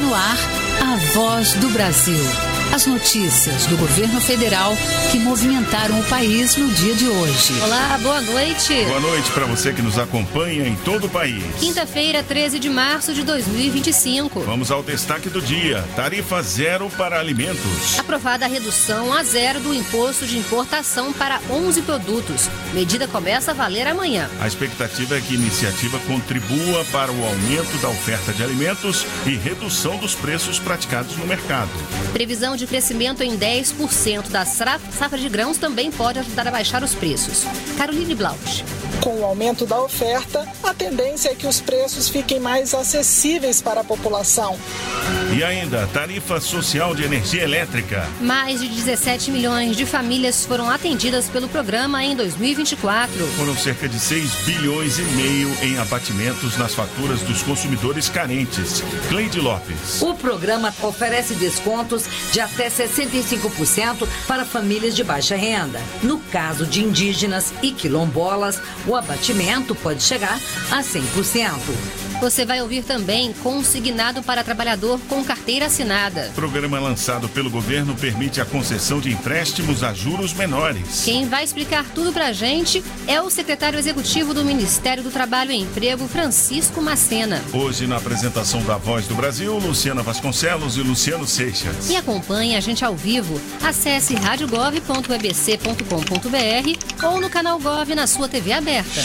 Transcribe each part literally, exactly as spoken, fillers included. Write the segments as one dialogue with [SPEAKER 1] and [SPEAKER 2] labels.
[SPEAKER 1] no ar, a Voz do Brasil. As notícias do governo federal que movimentaram o país no dia de hoje.
[SPEAKER 2] Olá, boa noite.
[SPEAKER 3] Boa noite para você que nos acompanha em todo o país.
[SPEAKER 2] Quinta-feira, treze de março de dois mil e vinte e cinco.
[SPEAKER 3] Vamos ao destaque do dia. Tarifa zero para alimentos.
[SPEAKER 2] Aprovada a redução a zero do imposto de importação para onze produtos. Medida começa a valer amanhã.
[SPEAKER 3] A expectativa é que a iniciativa contribua para o aumento da oferta de alimentos e redução dos preços praticados no mercado.
[SPEAKER 2] Previsão de crescimento em dez por cento da safra de grãos também pode ajudar a baixar os preços. Caroline Blaut.
[SPEAKER 4] Com o aumento da oferta, a tendência é que os preços fiquem mais acessíveis para a população.
[SPEAKER 3] E ainda, tarifa social de energia elétrica.
[SPEAKER 2] Mais de dezessete milhões de famílias foram atendidas pelo programa em dois mil e vinte e quatro.
[SPEAKER 3] Foram cerca de seis bilhões e meio em abatimentos nas faturas dos consumidores carentes. Cleide Lopes.
[SPEAKER 5] O programa oferece descontos de até sessenta e cinco por cento para famílias de baixa renda. No caso de indígenas e quilombolas, o abatimento pode chegar a cem por cento.
[SPEAKER 2] Você vai ouvir também consignado para trabalhador com carteira assinada.
[SPEAKER 3] O programa lançado pelo governo permite a concessão de empréstimos a juros menores.
[SPEAKER 2] Quem vai explicar tudo pra gente é o secretário executivo do Ministério do Trabalho e Emprego, Francisco Macena.
[SPEAKER 3] Hoje, na apresentação da Voz do Brasil, Luciana Vasconcelos e Luciano Seixas.
[SPEAKER 2] E acompanhe a gente ao vivo. Acesse rádio gov ponto e b c ponto com ponto b r ou no canal Gov na sua T V aberta.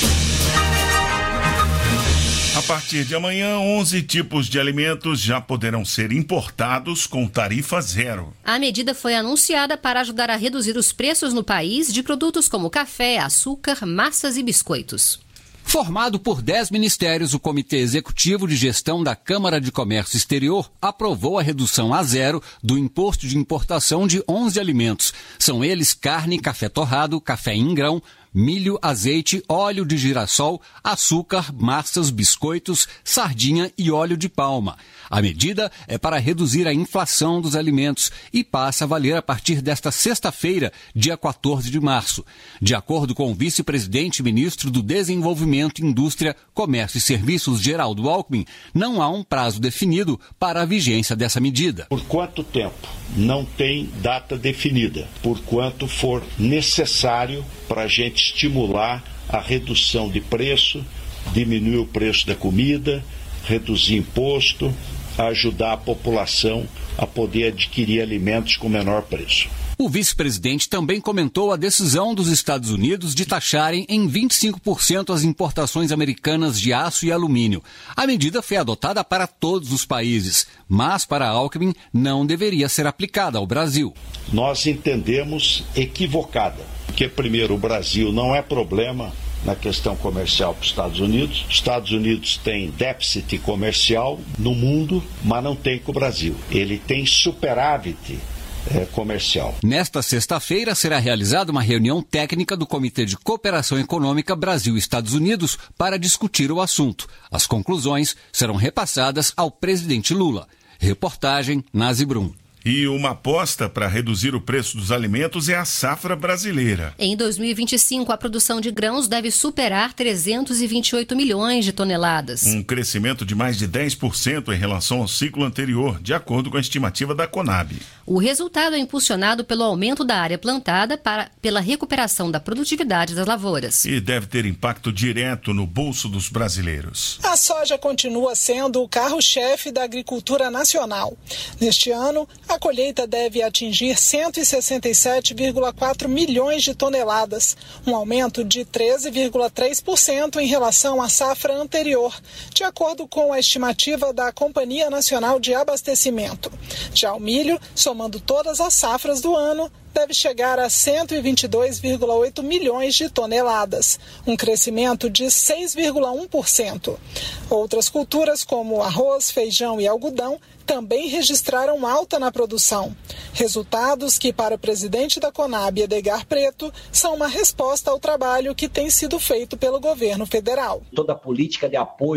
[SPEAKER 3] A partir de amanhã, onze tipos de alimentos já poderão ser importados com tarifa zero.
[SPEAKER 2] A medida foi anunciada para ajudar a reduzir os preços no país de produtos como café, açúcar, massas e biscoitos.
[SPEAKER 6] Formado por dez ministérios, o Comitê Executivo de Gestão da Câmara de Comércio Exterior aprovou a redução a zero do imposto de importação de onze alimentos. São eles carne, café torrado, café em grão, milho, azeite, óleo de girassol, açúcar, massas, biscoitos, sardinha e óleo de palma. A medida é para reduzir a inflação dos alimentos e passa a valer a partir desta sexta-feira, dia quatorze de março. De acordo com o vice-presidente e ministro do Desenvolvimento, Indústria, Comércio e Serviços, Geraldo Alckmin, não há um prazo definido para a vigência dessa medida.
[SPEAKER 7] Por quanto tempo? Não tem data definida. Por quanto for necessário para a gente estimular a redução de preço, diminuir o preço da comida, reduzir imposto, ajudar a população a poder adquirir alimentos com menor preço.
[SPEAKER 6] O vice-presidente também comentou a decisão dos Estados Unidos de taxarem em vinte e cinco por cento as importações americanas de aço e alumínio. A medida foi adotada para todos os países, mas para Alckmin não deveria ser aplicada ao Brasil.
[SPEAKER 7] Nós entendemos equivocada, porque primeiro o Brasil não é problema na questão comercial para os Estados Unidos. Os Estados Unidos têm déficit comercial no mundo, mas não tem com o Brasil. Ele tem superávit É, comercial.
[SPEAKER 6] Nesta sexta-feira será realizada uma reunião técnica do Comitê de Cooperação Econômica Brasil-Estados Unidos para discutir o assunto. As conclusões serão repassadas ao presidente Lula. Reportagem Nazi Brum.
[SPEAKER 3] E uma aposta para reduzir o preço dos alimentos é a safra brasileira.
[SPEAKER 2] Em dois mil e vinte e cinco, a produção de grãos deve superar trezentos e vinte e oito milhões de toneladas.
[SPEAKER 3] Um crescimento de mais de dez por cento em relação ao ciclo anterior, de acordo com a estimativa da Conab.
[SPEAKER 2] O resultado é impulsionado pelo aumento da área plantada para, pela recuperação da produtividade das lavouras.
[SPEAKER 3] E deve ter impacto direto no bolso dos brasileiros.
[SPEAKER 4] A soja continua sendo o carro-chefe da agricultura nacional. Neste ano, a colheita deve atingir cento e sessenta e sete vírgula quatro milhões de toneladas, um aumento de treze vírgula três por cento em relação à safra anterior, de acordo com a estimativa da Companhia Nacional de Abastecimento. Já o milho, somando todas as safras do ano, deve chegar a cento e vinte e dois vírgula oito milhões de toneladas, um crescimento de seis vírgula um por cento. Outras culturas, como arroz, feijão e algodão, também registraram alta na produção. Resultados que, para o presidente da Conab, Edgar Preto, são uma resposta ao trabalho que tem sido feito pelo governo federal.
[SPEAKER 8] Toda a política de apoio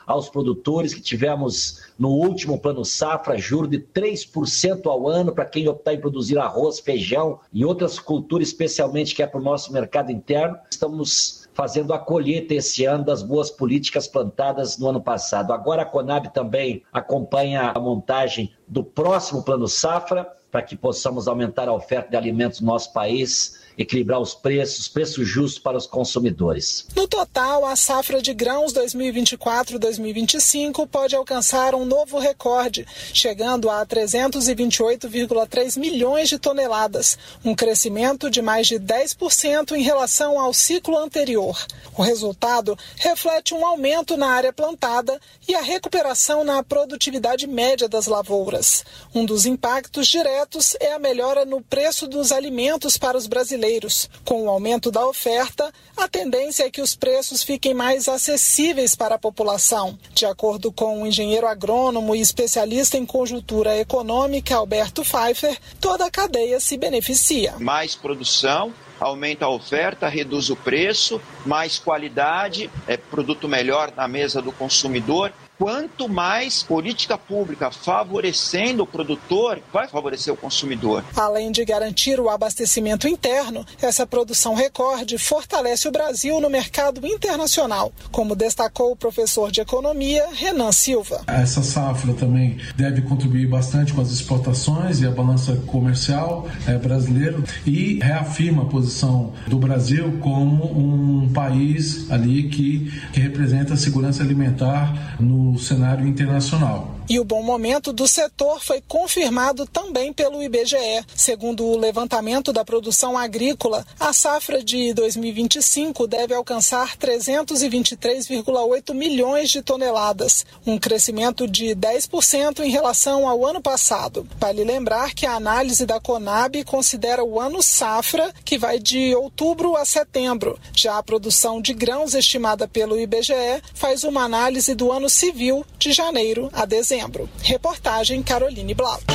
[SPEAKER 8] aos produtores, que tivemos no último plano safra juro de três por cento ao ano para quem optar em produzir arroz, feijão e outras culturas, especialmente que é para o nosso mercado interno. Estamos fazendo a colheita esse ano das boas políticas plantadas no ano passado. Agora a Conab também acompanha a montagem do próximo plano safra para que possamos aumentar a oferta de alimentos no nosso país, equilibrar os preços, preços justos para os consumidores.
[SPEAKER 4] No total, a safra de grãos dois mil e vinte e quatro dois mil e vinte e cinco pode alcançar um novo recorde, chegando a trezentos e vinte e oito vírgula três milhões de toneladas, um crescimento de mais de dez por cento em relação ao ciclo anterior. O resultado reflete um aumento na área plantada e a recuperação na produtividade média das lavouras. Um dos impactos diretos é a melhora no preço dos alimentos para os brasileiros. Com o aumento da oferta, a tendência é que os preços fiquem mais acessíveis para a população. De acordo com o engenheiro agrônomo e especialista em conjuntura econômica, Alberto Pfeiffer, toda a cadeia se beneficia.
[SPEAKER 9] Mais produção, aumenta a oferta, reduz o preço, mais qualidade, é produto melhor na mesa do consumidor. Quanto mais política pública favorecendo o produtor, vai favorecer o consumidor.
[SPEAKER 4] Além de garantir o abastecimento interno, essa produção recorde fortalece o Brasil no mercado internacional, como destacou o professor de economia Renan Silva.
[SPEAKER 10] Essa safra também deve contribuir bastante com as exportações e a balança comercial é, brasileira e reafirma a posição do Brasil como um país ali que, que representa a segurança alimentar no no cenário internacional.
[SPEAKER 4] E o bom momento do setor foi confirmado também pelo I B G E. Segundo o levantamento da produção agrícola, a safra de dois mil e vinte e cinco deve alcançar trezentos e vinte e três vírgula oito milhões de toneladas, um crescimento de dez por cento em relação ao ano passado. Vale lembrar que a análise da Conab considera o ano safra, que vai de outubro a setembro. Já a produção de grãos estimada pelo I B G E faz uma análise do ano civil, de janeiro a dezembro. Reportagem Caroline Blaut.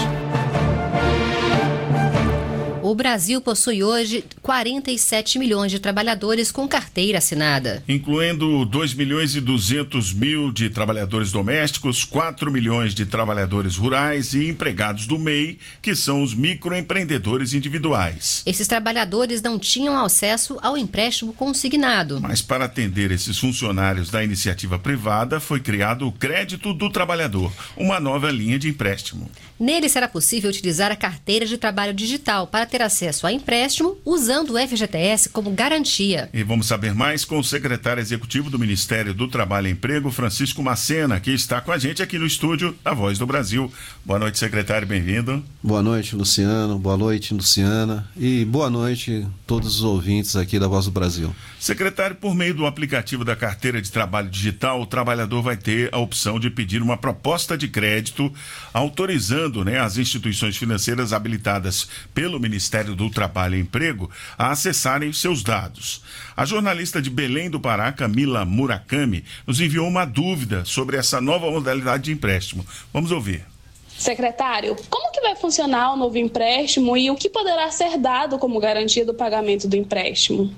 [SPEAKER 2] O Brasil possui hoje quarenta e sete milhões de trabalhadores com carteira assinada.
[SPEAKER 3] Incluindo dois milhões e duzentos mil de trabalhadores domésticos, quatro milhões de trabalhadores rurais e empregados do M E I, que são os microempreendedores individuais.
[SPEAKER 2] Esses trabalhadores não tinham acesso ao empréstimo consignado.
[SPEAKER 3] Mas para atender esses funcionários da iniciativa privada, foi criado o Crédito do Trabalhador, uma nova linha de empréstimo.
[SPEAKER 2] Nele será possível utilizar a carteira de trabalho digital para ter acesso a empréstimo usando o F G T S como garantia.
[SPEAKER 3] E vamos saber mais com o secretário executivo do Ministério do Trabalho e Emprego, Francisco Macena, que está com a gente aqui no estúdio da Voz do Brasil. Boa noite, secretário, bem-vindo.
[SPEAKER 11] Boa noite, Luciano. Boa noite, Luciana. E boa noite a todos os ouvintes aqui da Voz do Brasil.
[SPEAKER 3] Secretário, por meio do aplicativo da Carteira de Trabalho Digital, o trabalhador vai ter a opção de pedir uma proposta de crédito, autorizando, né, as instituições financeiras habilitadas pelo Ministério do Trabalho e Emprego a acessarem seus dados. A jornalista de Belém do Pará, Camila Murakami, nos enviou uma dúvida sobre essa nova modalidade de empréstimo. Vamos ouvir.
[SPEAKER 12] Secretário, como que vai funcionar o novo empréstimo e o que poderá ser dado como garantia do pagamento do empréstimo?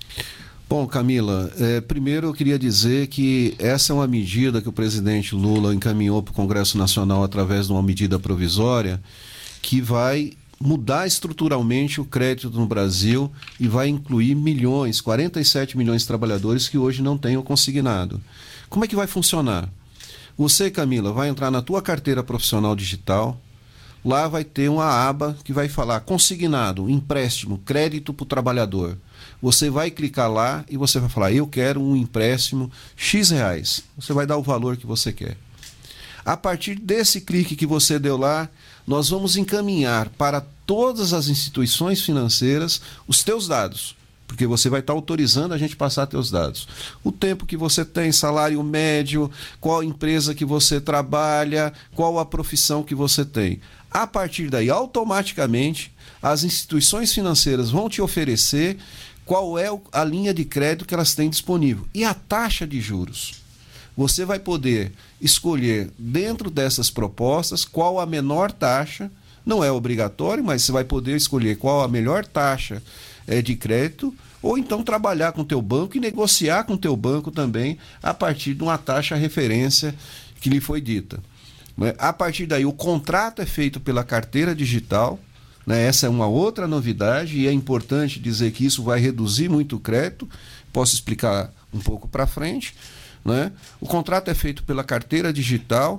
[SPEAKER 11] Bom, Camila, é, primeiro eu queria dizer que essa é uma medida que o presidente Lula encaminhou para o Congresso Nacional através de uma medida provisória que vai mudar estruturalmente o crédito no Brasil e vai incluir milhões, quarenta e sete milhões de trabalhadores que hoje não têm o consignado. Como é que vai funcionar? Você, Camila, vai entrar na tua carteira profissional digital, lá vai ter uma aba que vai falar consignado, empréstimo, crédito para o trabalhador. Você vai clicar lá e você vai falar, eu quero um empréstimo X reais. Você vai dar o valor que você quer. A partir desse clique que você deu lá, nós vamos encaminhar para todas as instituições financeiras os teus dados, porque você vai estar autorizando a gente passar teus dados. O tempo que você tem, salário médio, qual empresa que você trabalha, qual a profissão que você tem. A partir daí, automaticamente, as instituições financeiras vão te oferecer qual é a linha de crédito que elas têm disponível e a taxa de juros. Você vai poder escolher dentro dessas propostas qual a menor taxa, não é obrigatório, mas você vai poder escolher qual a melhor taxa é, de crédito ou então trabalhar com o teu banco e negociar com o teu banco também a partir de uma taxa referência que lhe foi dita. Né? A partir daí, o contrato é feito pela carteira digital, né? Essa é uma outra novidade e é importante dizer que isso vai reduzir muito o crédito, posso explicar um pouco para frente. Né? O contrato é feito pela carteira digital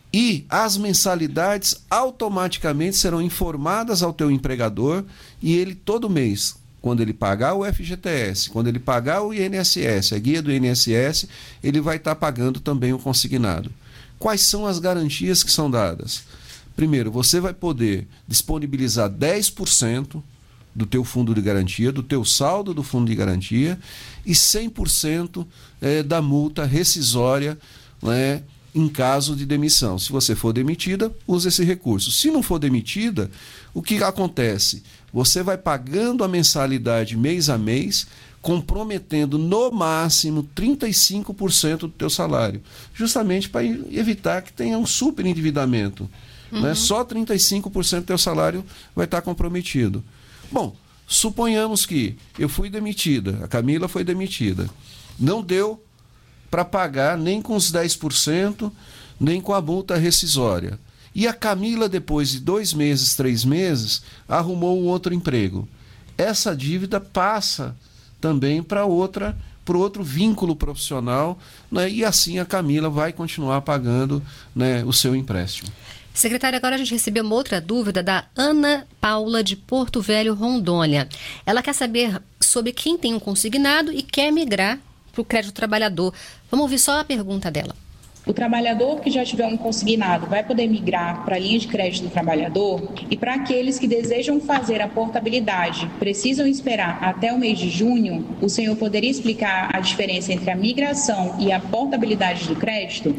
[SPEAKER 11] e as mensalidades automaticamente serão informadas ao teu empregador e ele todo mês, quando ele pagar o F G T S, quando ele pagar o I N S S, a guia do I N S S, ele vai estar pagando também o consignado. Quais são as garantias que são dadas? Primeiro, você vai poder disponibilizar dez por cento do teu fundo de garantia, do teu saldo do fundo de garantia e cem por cento é, da multa rescisória, né, em caso de demissão. Se você for demitida, use esse recurso. Se não for demitida, o que acontece? Você vai pagando a mensalidade mês a mês, comprometendo no máximo trinta e cinco por cento do teu salário, justamente para evitar que tenha um superendividamento. Uhum. Né? Só trinta e cinco por cento do teu salário vai estar comprometido. Bom, suponhamos que eu fui demitida, a Camila foi demitida. Não deu para pagar nem com os dez por cento, nem com a multa rescisória. E a Camila, depois de dois meses, três meses, arrumou um outro emprego. Essa dívida passa também para outra, para outro vínculo profissional, né? E assim a Camila vai continuar pagando, né, o seu empréstimo.
[SPEAKER 2] Secretária, agora a gente recebeu uma outra dúvida da Ana Paula de Porto Velho, Rondônia. Ela quer saber sobre quem tem um consignado e quer migrar para o crédito trabalhador. Vamos ouvir só a pergunta dela.
[SPEAKER 13] O trabalhador que já tiver um consignado vai poder migrar para a linha de crédito do trabalhador? E para aqueles que desejam fazer a portabilidade, precisam esperar até o mês de junho? O senhor poderia explicar a diferença entre a migração e a portabilidade do crédito?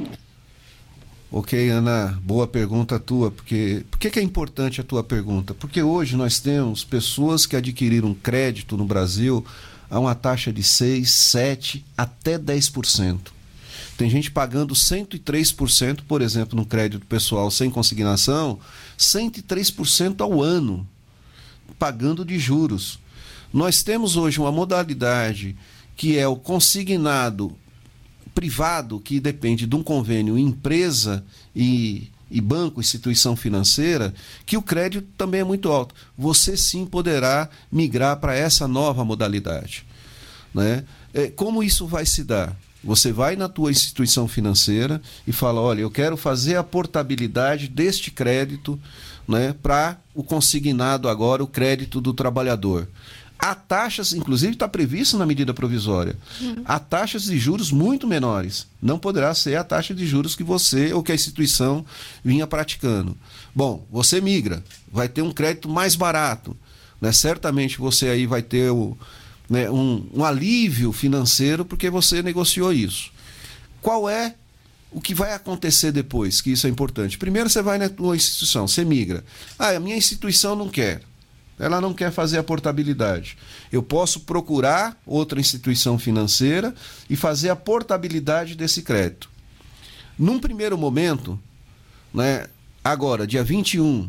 [SPEAKER 11] Ok, Ana, boa pergunta tua. Porque, por que, que é importante a tua pergunta? Porque hoje nós temos pessoas que adquiriram crédito no Brasil a uma taxa de seis, sete, até dez por cento. Tem gente pagando cento e três por cento, por exemplo, no crédito pessoal sem consignação, cento e três por cento ao ano, pagando de juros. Nós temos hoje uma modalidade que é o consignado privado, que depende de um convênio empresa e, e banco, instituição financeira, que o crédito também é muito alto. Você sim poderá migrar para essa nova modalidade. Né? É, como isso vai se dar? Você vai na tua instituição financeira e fala, olha, eu quero fazer a portabilidade deste crédito, né, para o consignado agora, o crédito do trabalhador. Há taxas, inclusive está previsto na medida provisória, uhum. há taxas de juros muito menores. Não poderá ser a taxa de juros que você ou que a instituição vinha praticando. Bom, você migra, vai ter um crédito mais barato. Né? Certamente você aí vai ter o, né, um, um alívio financeiro porque você negociou isso. Qual é o que vai acontecer depois? Que isso é importante. Primeiro você vai na tua instituição, você migra. Ah, a minha instituição não quer. Ela não quer fazer a portabilidade. Eu posso procurar outra instituição financeira e fazer a portabilidade desse crédito. Num primeiro momento, né, agora, dia vinte e um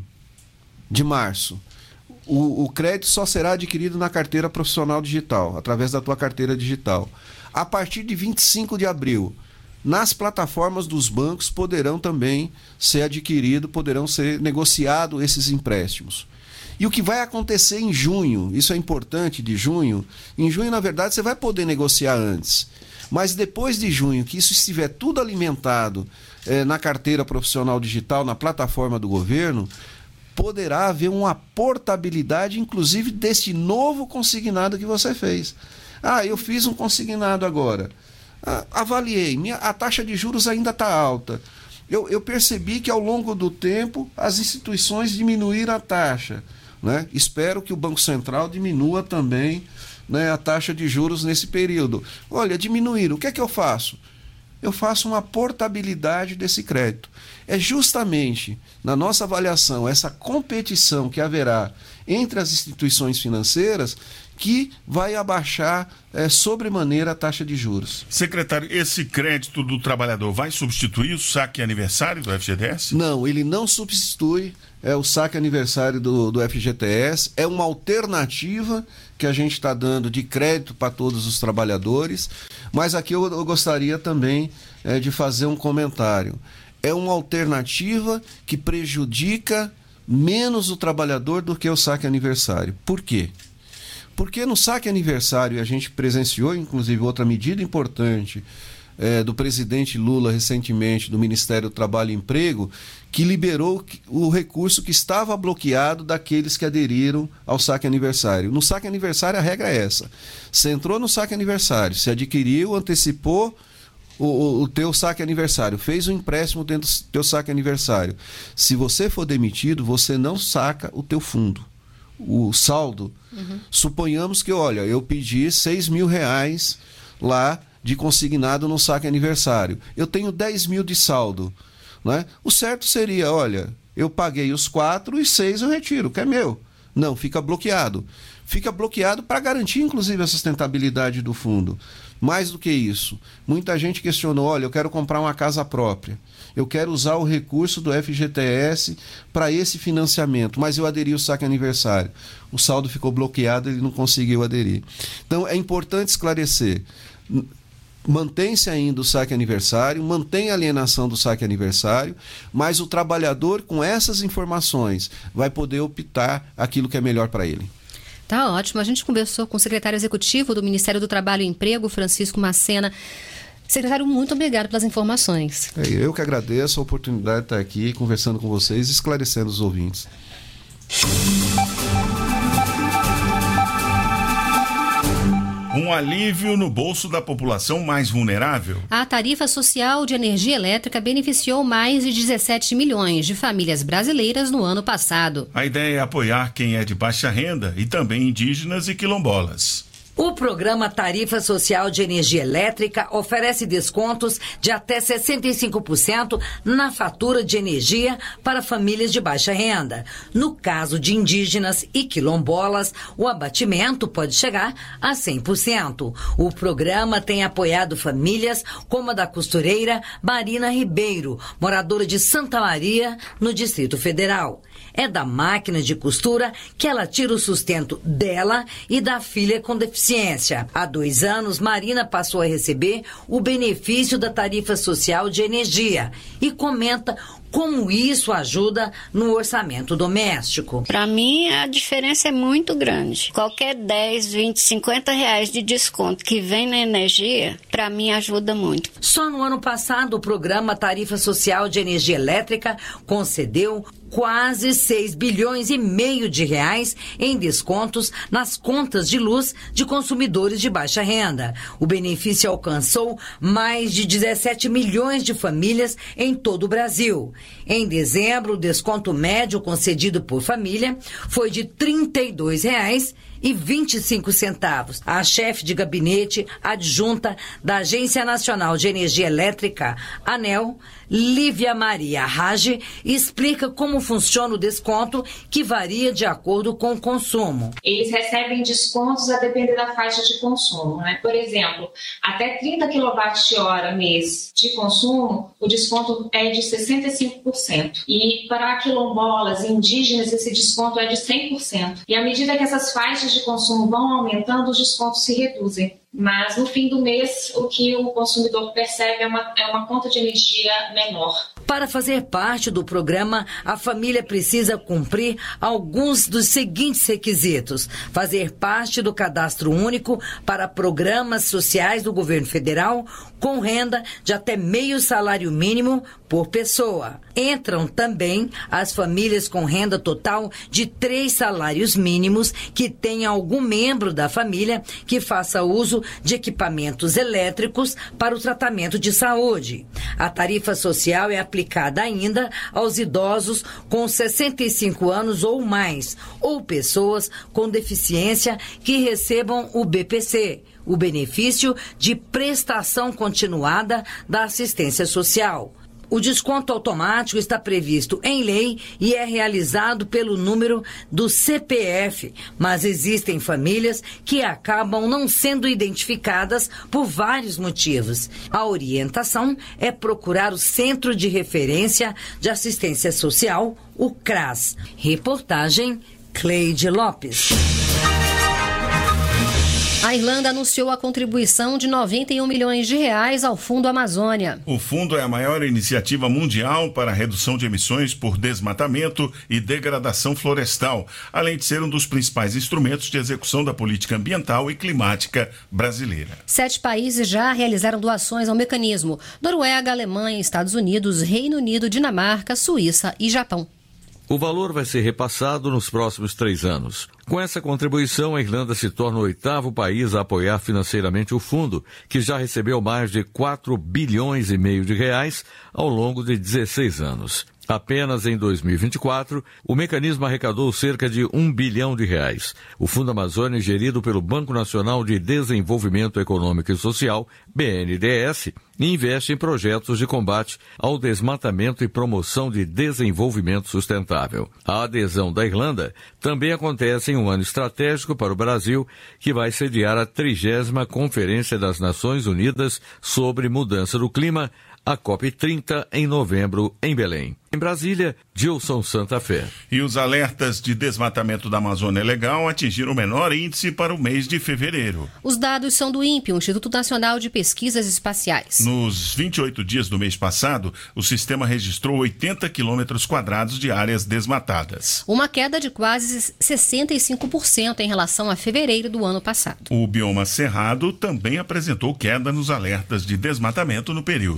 [SPEAKER 11] de março, o, o crédito só será adquirido na carteira profissional digital, através da tua carteira digital. A partir de vinte e cinco de abril, nas plataformas dos bancos poderão também ser adquiridos, poderão ser negociados esses empréstimos. E o que vai acontecer em junho, isso é importante, de junho, em junho, na verdade, você vai poder negociar antes. Mas depois de junho, que isso estiver tudo alimentado eh, na carteira profissional digital, na plataforma do governo, poderá haver uma portabilidade, inclusive, deste novo consignado que você fez. Ah, eu fiz um consignado agora. Ah, avaliei, minha, a taxa de juros ainda está alta. Eu, eu percebi que ao longo do tempo as instituições diminuíram a taxa. Né? Espero que o Banco Central diminua também, né, a taxa de juros nesse período. Olha, diminuíram. O que é que eu faço? Eu faço uma portabilidade desse crédito. É justamente, na nossa avaliação, essa competição que haverá entre as instituições financeiras que vai abaixar é, sobremaneira a taxa de juros.
[SPEAKER 3] Secretário, esse crédito do trabalhador vai substituir o saque aniversário do F G T S?
[SPEAKER 11] Não, ele não substitui é, o saque aniversário do, do F G T S, é uma alternativa que a gente está dando de crédito para todos os trabalhadores, mas aqui eu, eu gostaria também é, de fazer um comentário. É uma alternativa que prejudica menos o trabalhador do que o saque aniversário. Por quê? Porque no saque aniversário, a gente presenciou, inclusive, outra medida importante é, do presidente Lula recentemente, do Ministério do Trabalho e Emprego, que liberou o recurso que estava bloqueado daqueles que aderiram ao saque aniversário. No saque aniversário, a regra é essa. Você entrou no saque aniversário, você adquiriu, antecipou o, o, o teu saque aniversário, fez um empréstimo dentro do teu saque aniversário. Se você for demitido, você não saca o teu fundo. O saldo, uhum. Suponhamos que, olha, eu pedi seis mil reais lá de consignado no saque aniversário. Eu tenho dez mil de saldo, né? O certo seria, olha, eu paguei os quatro e seis eu retiro, que é meu. Não, fica bloqueado. Fica bloqueado para garantir, inclusive, a sustentabilidade do fundo. Mais do que isso, muita gente questionou, olha, eu quero comprar uma casa própria. Eu quero usar o recurso do F G T S para esse financiamento, mas eu aderi ao saque aniversário. O saldo ficou bloqueado, ele não conseguiu aderir. Então, é importante esclarecer. Mantém-se ainda o saque aniversário, mantém a alienação do saque aniversário, mas o trabalhador, com essas informações, vai poder optar aquilo que é melhor para ele.
[SPEAKER 2] Tá ótimo. A gente conversou com o secretário executivo do Ministério do Trabalho e Emprego, Francisco Macena. Secretário, muito obrigado pelas informações.
[SPEAKER 11] É, eu que agradeço a oportunidade de estar aqui conversando com vocês e esclarecendo os ouvintes.
[SPEAKER 3] Um alívio no bolso da população mais vulnerável.
[SPEAKER 2] A tarifa social de energia elétrica beneficiou mais de dezessete milhões de famílias brasileiras no ano passado.
[SPEAKER 3] A ideia é apoiar quem é de baixa renda e também indígenas e quilombolas.
[SPEAKER 5] O programa Tarifa Social de Energia Elétrica oferece descontos de até sessenta e cinco por cento na fatura de energia para famílias de baixa renda. No caso de indígenas e quilombolas, o abatimento pode chegar a cem por cento. O programa tem apoiado famílias como a da costureira Marina Ribeiro, moradora de Santa Maria, no Distrito Federal. É da máquina de costura que ela tira o sustento dela e da filha com deficiência. Há dois anos, Marina passou a receber o benefício da tarifa social de energia e comenta como isso ajuda no orçamento doméstico.
[SPEAKER 14] Para mim, a diferença é muito grande. Qualquer dez, vinte, cinquenta reais de desconto que vem na energia, para mim ajuda muito.
[SPEAKER 5] Só no ano passado, o programa Tarifa Social de Energia Elétrica concedeu quase seis bilhões e meio de reais em descontos nas contas de luz de consumidores de baixa renda. O benefício alcançou mais de dezessete milhões de famílias em todo o Brasil. Em dezembro, o desconto médio concedido por família foi de trinta e dois reais e vinte e cinco centavos. A chefe de gabinete adjunta da Agência Nacional de Energia Elétrica, ANEEL, Lívia Maria Rage, explica como funciona o desconto, que varia de acordo com o consumo.
[SPEAKER 15] Eles recebem descontos a depender da faixa de consumo, né? Por exemplo, até trinta quilowatt-hora mês de consumo, o desconto é de sessenta e cinco por cento. E para quilombolas e indígenas, esse desconto é de cem por cento. E à medida que essas faixas de consumo vão aumentando, os descontos se reduzem. Mas no fim do mês, o que o consumidor percebe é uma, é uma conta de energia menor.
[SPEAKER 5] Para fazer parte do programa, a família precisa cumprir alguns dos seguintes requisitos: fazer parte do Cadastro Único para programas sociais do governo federal com renda de até meio salário mínimo por pessoa. Entram também as famílias com renda total de três salários mínimos que tenha algum membro da família que faça uso de equipamentos elétricos para o tratamento de saúde. A tarifa social é aplicada ainda aos idosos com sessenta e cinco anos ou mais, ou pessoas com deficiência que recebam o B P C, o benefício de prestação continuada da assistência social. O desconto automático está previsto em lei e é realizado pelo número do C P F, mas existem famílias que acabam não sendo identificadas por vários motivos. A orientação é procurar o Centro de Referência de Assistência Social, o CRAS. Reportagem Cleide Lopes.
[SPEAKER 2] A Irlanda anunciou a contribuição de noventa e um milhões de reais ao Fundo Amazônia.
[SPEAKER 3] O fundo é a maior iniciativa mundial para a redução de emissões por desmatamento e degradação florestal, além de ser um dos principais instrumentos de execução da política ambiental e climática brasileira.
[SPEAKER 2] Sete países já realizaram doações ao mecanismo: Noruega, Alemanha, Estados Unidos, Reino Unido, Dinamarca, Suíça e Japão.
[SPEAKER 16] O valor vai ser repassado nos próximos três anos. Com essa contribuição, a Irlanda se torna o oitavo país a apoiar financeiramente o fundo, que já recebeu mais de quatro bilhões e meio de reais ao longo de dezesseis anos. Apenas em dois mil e vinte e quatro, o mecanismo arrecadou cerca de um bilhão de reais. O Fundo Amazônia é gerido pelo Banco Nacional de Desenvolvimento Econômico e Social, B N D E S, e investe em projetos de combate ao desmatamento e promoção de desenvolvimento sustentável. A adesão da Irlanda também acontece em um ano estratégico para o Brasil, que vai sediar a trigésima Conferência das Nações Unidas sobre Mudança do Clima, a COP trinta, em novembro, em Belém. Em Brasília, Gilson Santa Fé.
[SPEAKER 3] E os alertas de desmatamento da Amazônia Legal atingiram o menor índice para o mês de fevereiro.
[SPEAKER 2] Os dados são do INPE, o Instituto Nacional de Pesquisas Espaciais.
[SPEAKER 3] Nos vinte e oito dias do mês passado, o sistema registrou oitenta quilômetros quadrados de áreas desmatadas.
[SPEAKER 2] Uma queda de quase sessenta e cinco por cento em relação a fevereiro do ano passado.
[SPEAKER 3] O bioma cerrado também apresentou queda nos alertas de desmatamento no período.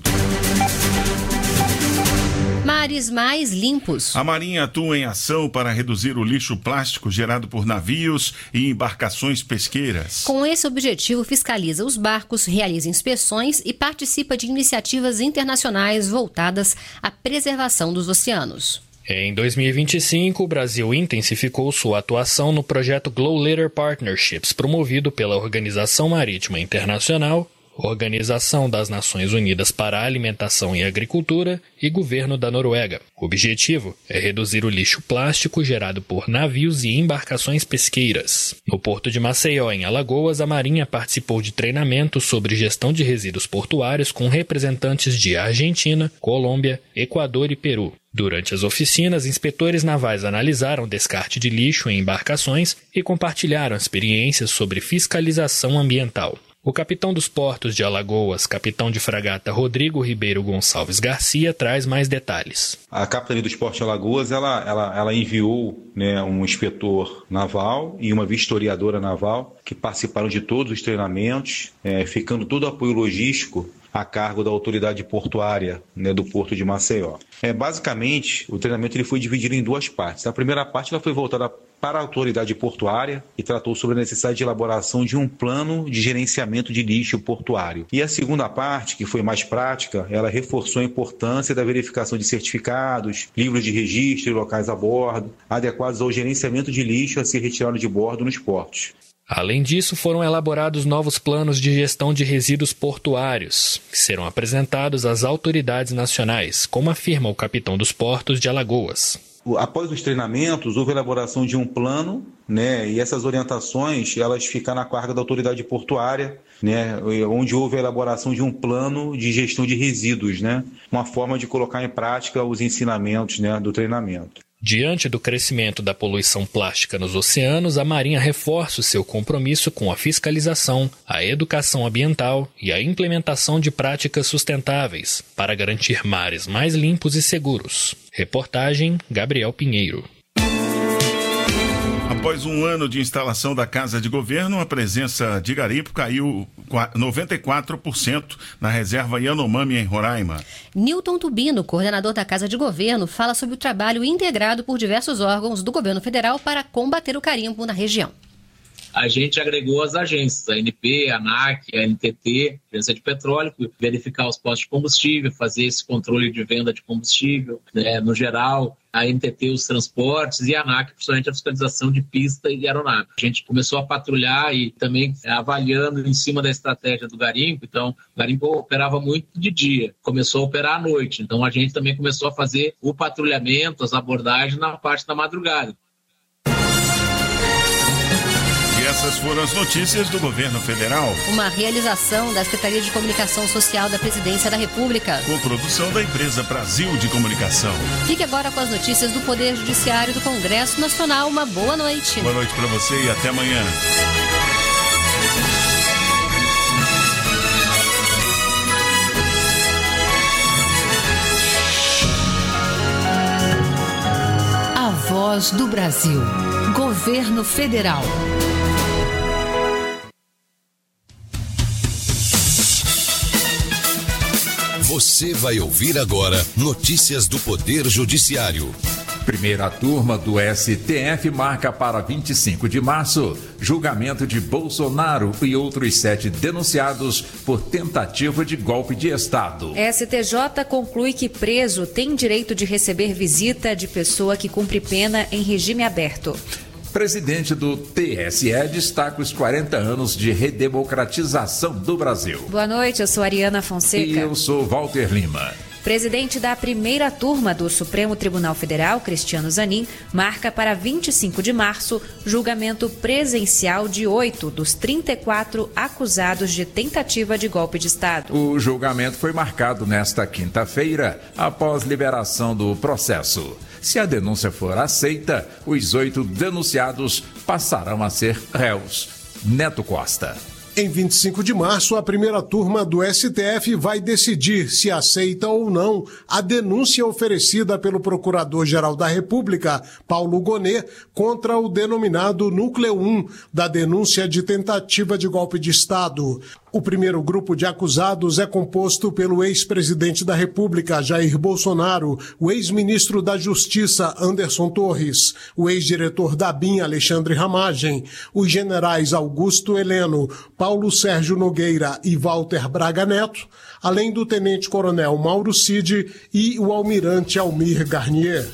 [SPEAKER 2] Mares mais limpos.
[SPEAKER 3] A Marinha atua em ação para reduzir o lixo plástico gerado por navios e embarcações pesqueiras.
[SPEAKER 2] Com esse objetivo, fiscaliza os barcos, realiza inspeções e participa de iniciativas internacionais voltadas à preservação dos oceanos.
[SPEAKER 17] Em dois mil e vinte e cinco, o Brasil intensificou sua atuação no projeto Glow Leader Partnerships, promovido pela Organização Marítima Internacional, Organização das Nações Unidas para a Alimentação e Agricultura e Governo da Noruega. O objetivo é reduzir o lixo plástico gerado por navios e embarcações pesqueiras. No porto de Maceió, em Alagoas, a Marinha participou de treinamentos sobre gestão de resíduos portuários com representantes de Argentina, Colômbia, Equador e Peru. Durante as oficinas, inspetores navais analisaram o descarte de lixo em embarcações e compartilharam experiências sobre fiscalização ambiental. O capitão dos portos de Alagoas, capitão de fragata Rodrigo Ribeiro Gonçalves Garcia, traz mais detalhes.
[SPEAKER 18] A Capitania dos Portos de Alagoas ela, ela, ela enviou, né, um inspetor naval e uma vistoriadora naval que participaram de todos os treinamentos, é, ficando todo o apoio logístico a cargo da autoridade portuária, né, do Porto de Maceió. É, basicamente, o treinamento ele foi dividido em duas partes. A primeira parte ela foi voltada para a autoridade portuária e tratou sobre a necessidade de elaboração de um plano de gerenciamento de lixo portuário. E a segunda parte, que foi mais prática, ela reforçou a importância da verificação de certificados, livros de registro e locais a bordo, adequados ao gerenciamento de lixo a ser retirado de bordo nos portos.
[SPEAKER 17] Além disso, foram elaborados novos planos de gestão de resíduos portuários, que serão apresentados às autoridades nacionais, como afirma o capitão dos portos de Alagoas.
[SPEAKER 18] Após os treinamentos, houve a elaboração de um plano, né, e essas orientações elas ficam na carga da autoridade portuária, né, onde houve a elaboração de um plano de gestão de resíduos, né, uma forma de colocar em prática os ensinamentos, né, do treinamento.
[SPEAKER 17] Diante do crescimento da poluição plástica nos oceanos, a Marinha reforça o seu compromisso com a fiscalização, a educação ambiental e a implementação de práticas sustentáveis para garantir mares mais limpos e seguros. Reportagem Gabriel Pinheiro.
[SPEAKER 3] Após um ano de instalação da Casa de Governo, a presença de garimpo caiu noventa e quatro por cento na reserva Yanomami, em Roraima.
[SPEAKER 2] Newton Tubino, coordenador da Casa de Governo, fala sobre o trabalho integrado por diversos órgãos do governo federal para combater o carimbo na região.
[SPEAKER 19] A gente agregou as agências, a A N P, a ANAC, a N T T, Agência de Petróleo, verificar os postos de combustível, fazer esse controle de venda de combustível, né, no geral, a N T T os transportes e a ANAC, principalmente a fiscalização de pista e aeronave. A gente começou a patrulhar e também avaliando em cima da estratégia do garimpo. Então, o garimpo operava muito de dia, começou a operar à noite. Então, a gente também começou a fazer o patrulhamento, as abordagens na parte da madrugada.
[SPEAKER 3] E essas foram as notícias do governo federal.
[SPEAKER 2] Uma realização da Secretaria de Comunicação Social da Presidência da República.
[SPEAKER 3] Com produção da empresa Brasil de Comunicação.
[SPEAKER 2] Fique agora com as notícias do Poder Judiciário do Congresso Nacional. Uma boa noite.
[SPEAKER 3] Boa noite para você e até amanhã.
[SPEAKER 1] A Voz do Brasil. Governo Federal.
[SPEAKER 20] Você vai ouvir agora notícias do Poder Judiciário.
[SPEAKER 21] Primeira turma do S T F marca para vinte e cinco de março julgamento de Bolsonaro e outros sete denunciados por tentativa de golpe de Estado.
[SPEAKER 22] S T J conclui que preso tem direito de receber visita de pessoa que cumpre pena em regime aberto.
[SPEAKER 21] Presidente do T S E destaca os quarenta anos de redemocratização do Brasil.
[SPEAKER 22] Boa noite, eu sou Ariana Fonseca.
[SPEAKER 21] E eu sou Walter Lima.
[SPEAKER 22] Presidente da primeira turma do Supremo Tribunal Federal, Cristiano Zanin, marca para vinte e cinco de março julgamento presencial de oito dos trinta e quatro acusados de tentativa de golpe de Estado.
[SPEAKER 21] O julgamento foi marcado nesta quinta-feira, após liberação do processo. Se a denúncia for aceita, os oito denunciados passarão a ser réus. Neto Costa.
[SPEAKER 23] Em vinte e cinco de março, a primeira turma do S T F vai decidir se aceita ou não a denúncia oferecida pelo Procurador-Geral da República, Paulo Gonet, contra o denominado Núcleo um da denúncia de tentativa de golpe de Estado. O primeiro grupo de acusados é composto pelo ex-presidente da República, Jair Bolsonaro, o ex-ministro da Justiça, Anderson Torres, o ex-diretor da B I M, Alexandre Ramagem, os generais Augusto Heleno, Paulo Sérgio Nogueira e Walter Braga Neto, além do tenente-coronel Mauro Cid e o almirante Almir Garnier.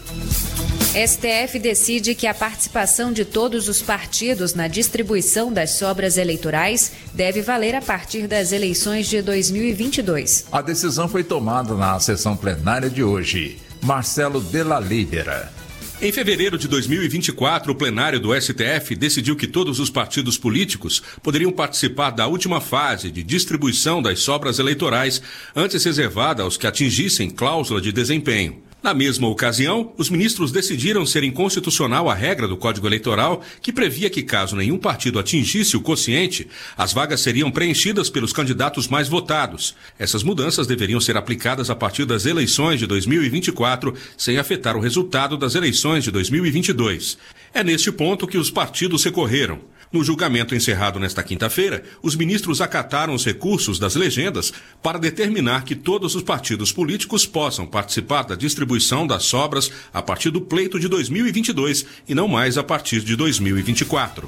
[SPEAKER 22] S T F decide que a participação de todos os partidos na distribuição das sobras eleitorais deve valer a partir das eleições de dois mil e vinte e dois.
[SPEAKER 21] A decisão foi tomada na sessão plenária de hoje. Marcelo Della Libera.
[SPEAKER 24] Em fevereiro de dois mil e vinte e quatro, o plenário do S T F decidiu que todos os partidos políticos poderiam participar da última fase de distribuição das sobras eleitorais, antes reservada aos que atingissem cláusula de desempenho. Na mesma ocasião, os ministros decidiram ser inconstitucional a regra do Código Eleitoral que previa que, caso nenhum partido atingisse o quociente, as vagas seriam preenchidas pelos candidatos mais votados. Essas mudanças deveriam ser aplicadas a partir das eleições de dois mil e vinte e quatro, sem afetar o resultado das eleições de dois mil e vinte e dois. É neste ponto que os partidos recorreram. No julgamento encerrado nesta quinta-feira, os ministros acataram os recursos das legendas para determinar que todos os partidos políticos possam participar da distribuição das sobras a partir do pleito de dois mil e vinte e dois e não mais a partir de dois mil e vinte e quatro.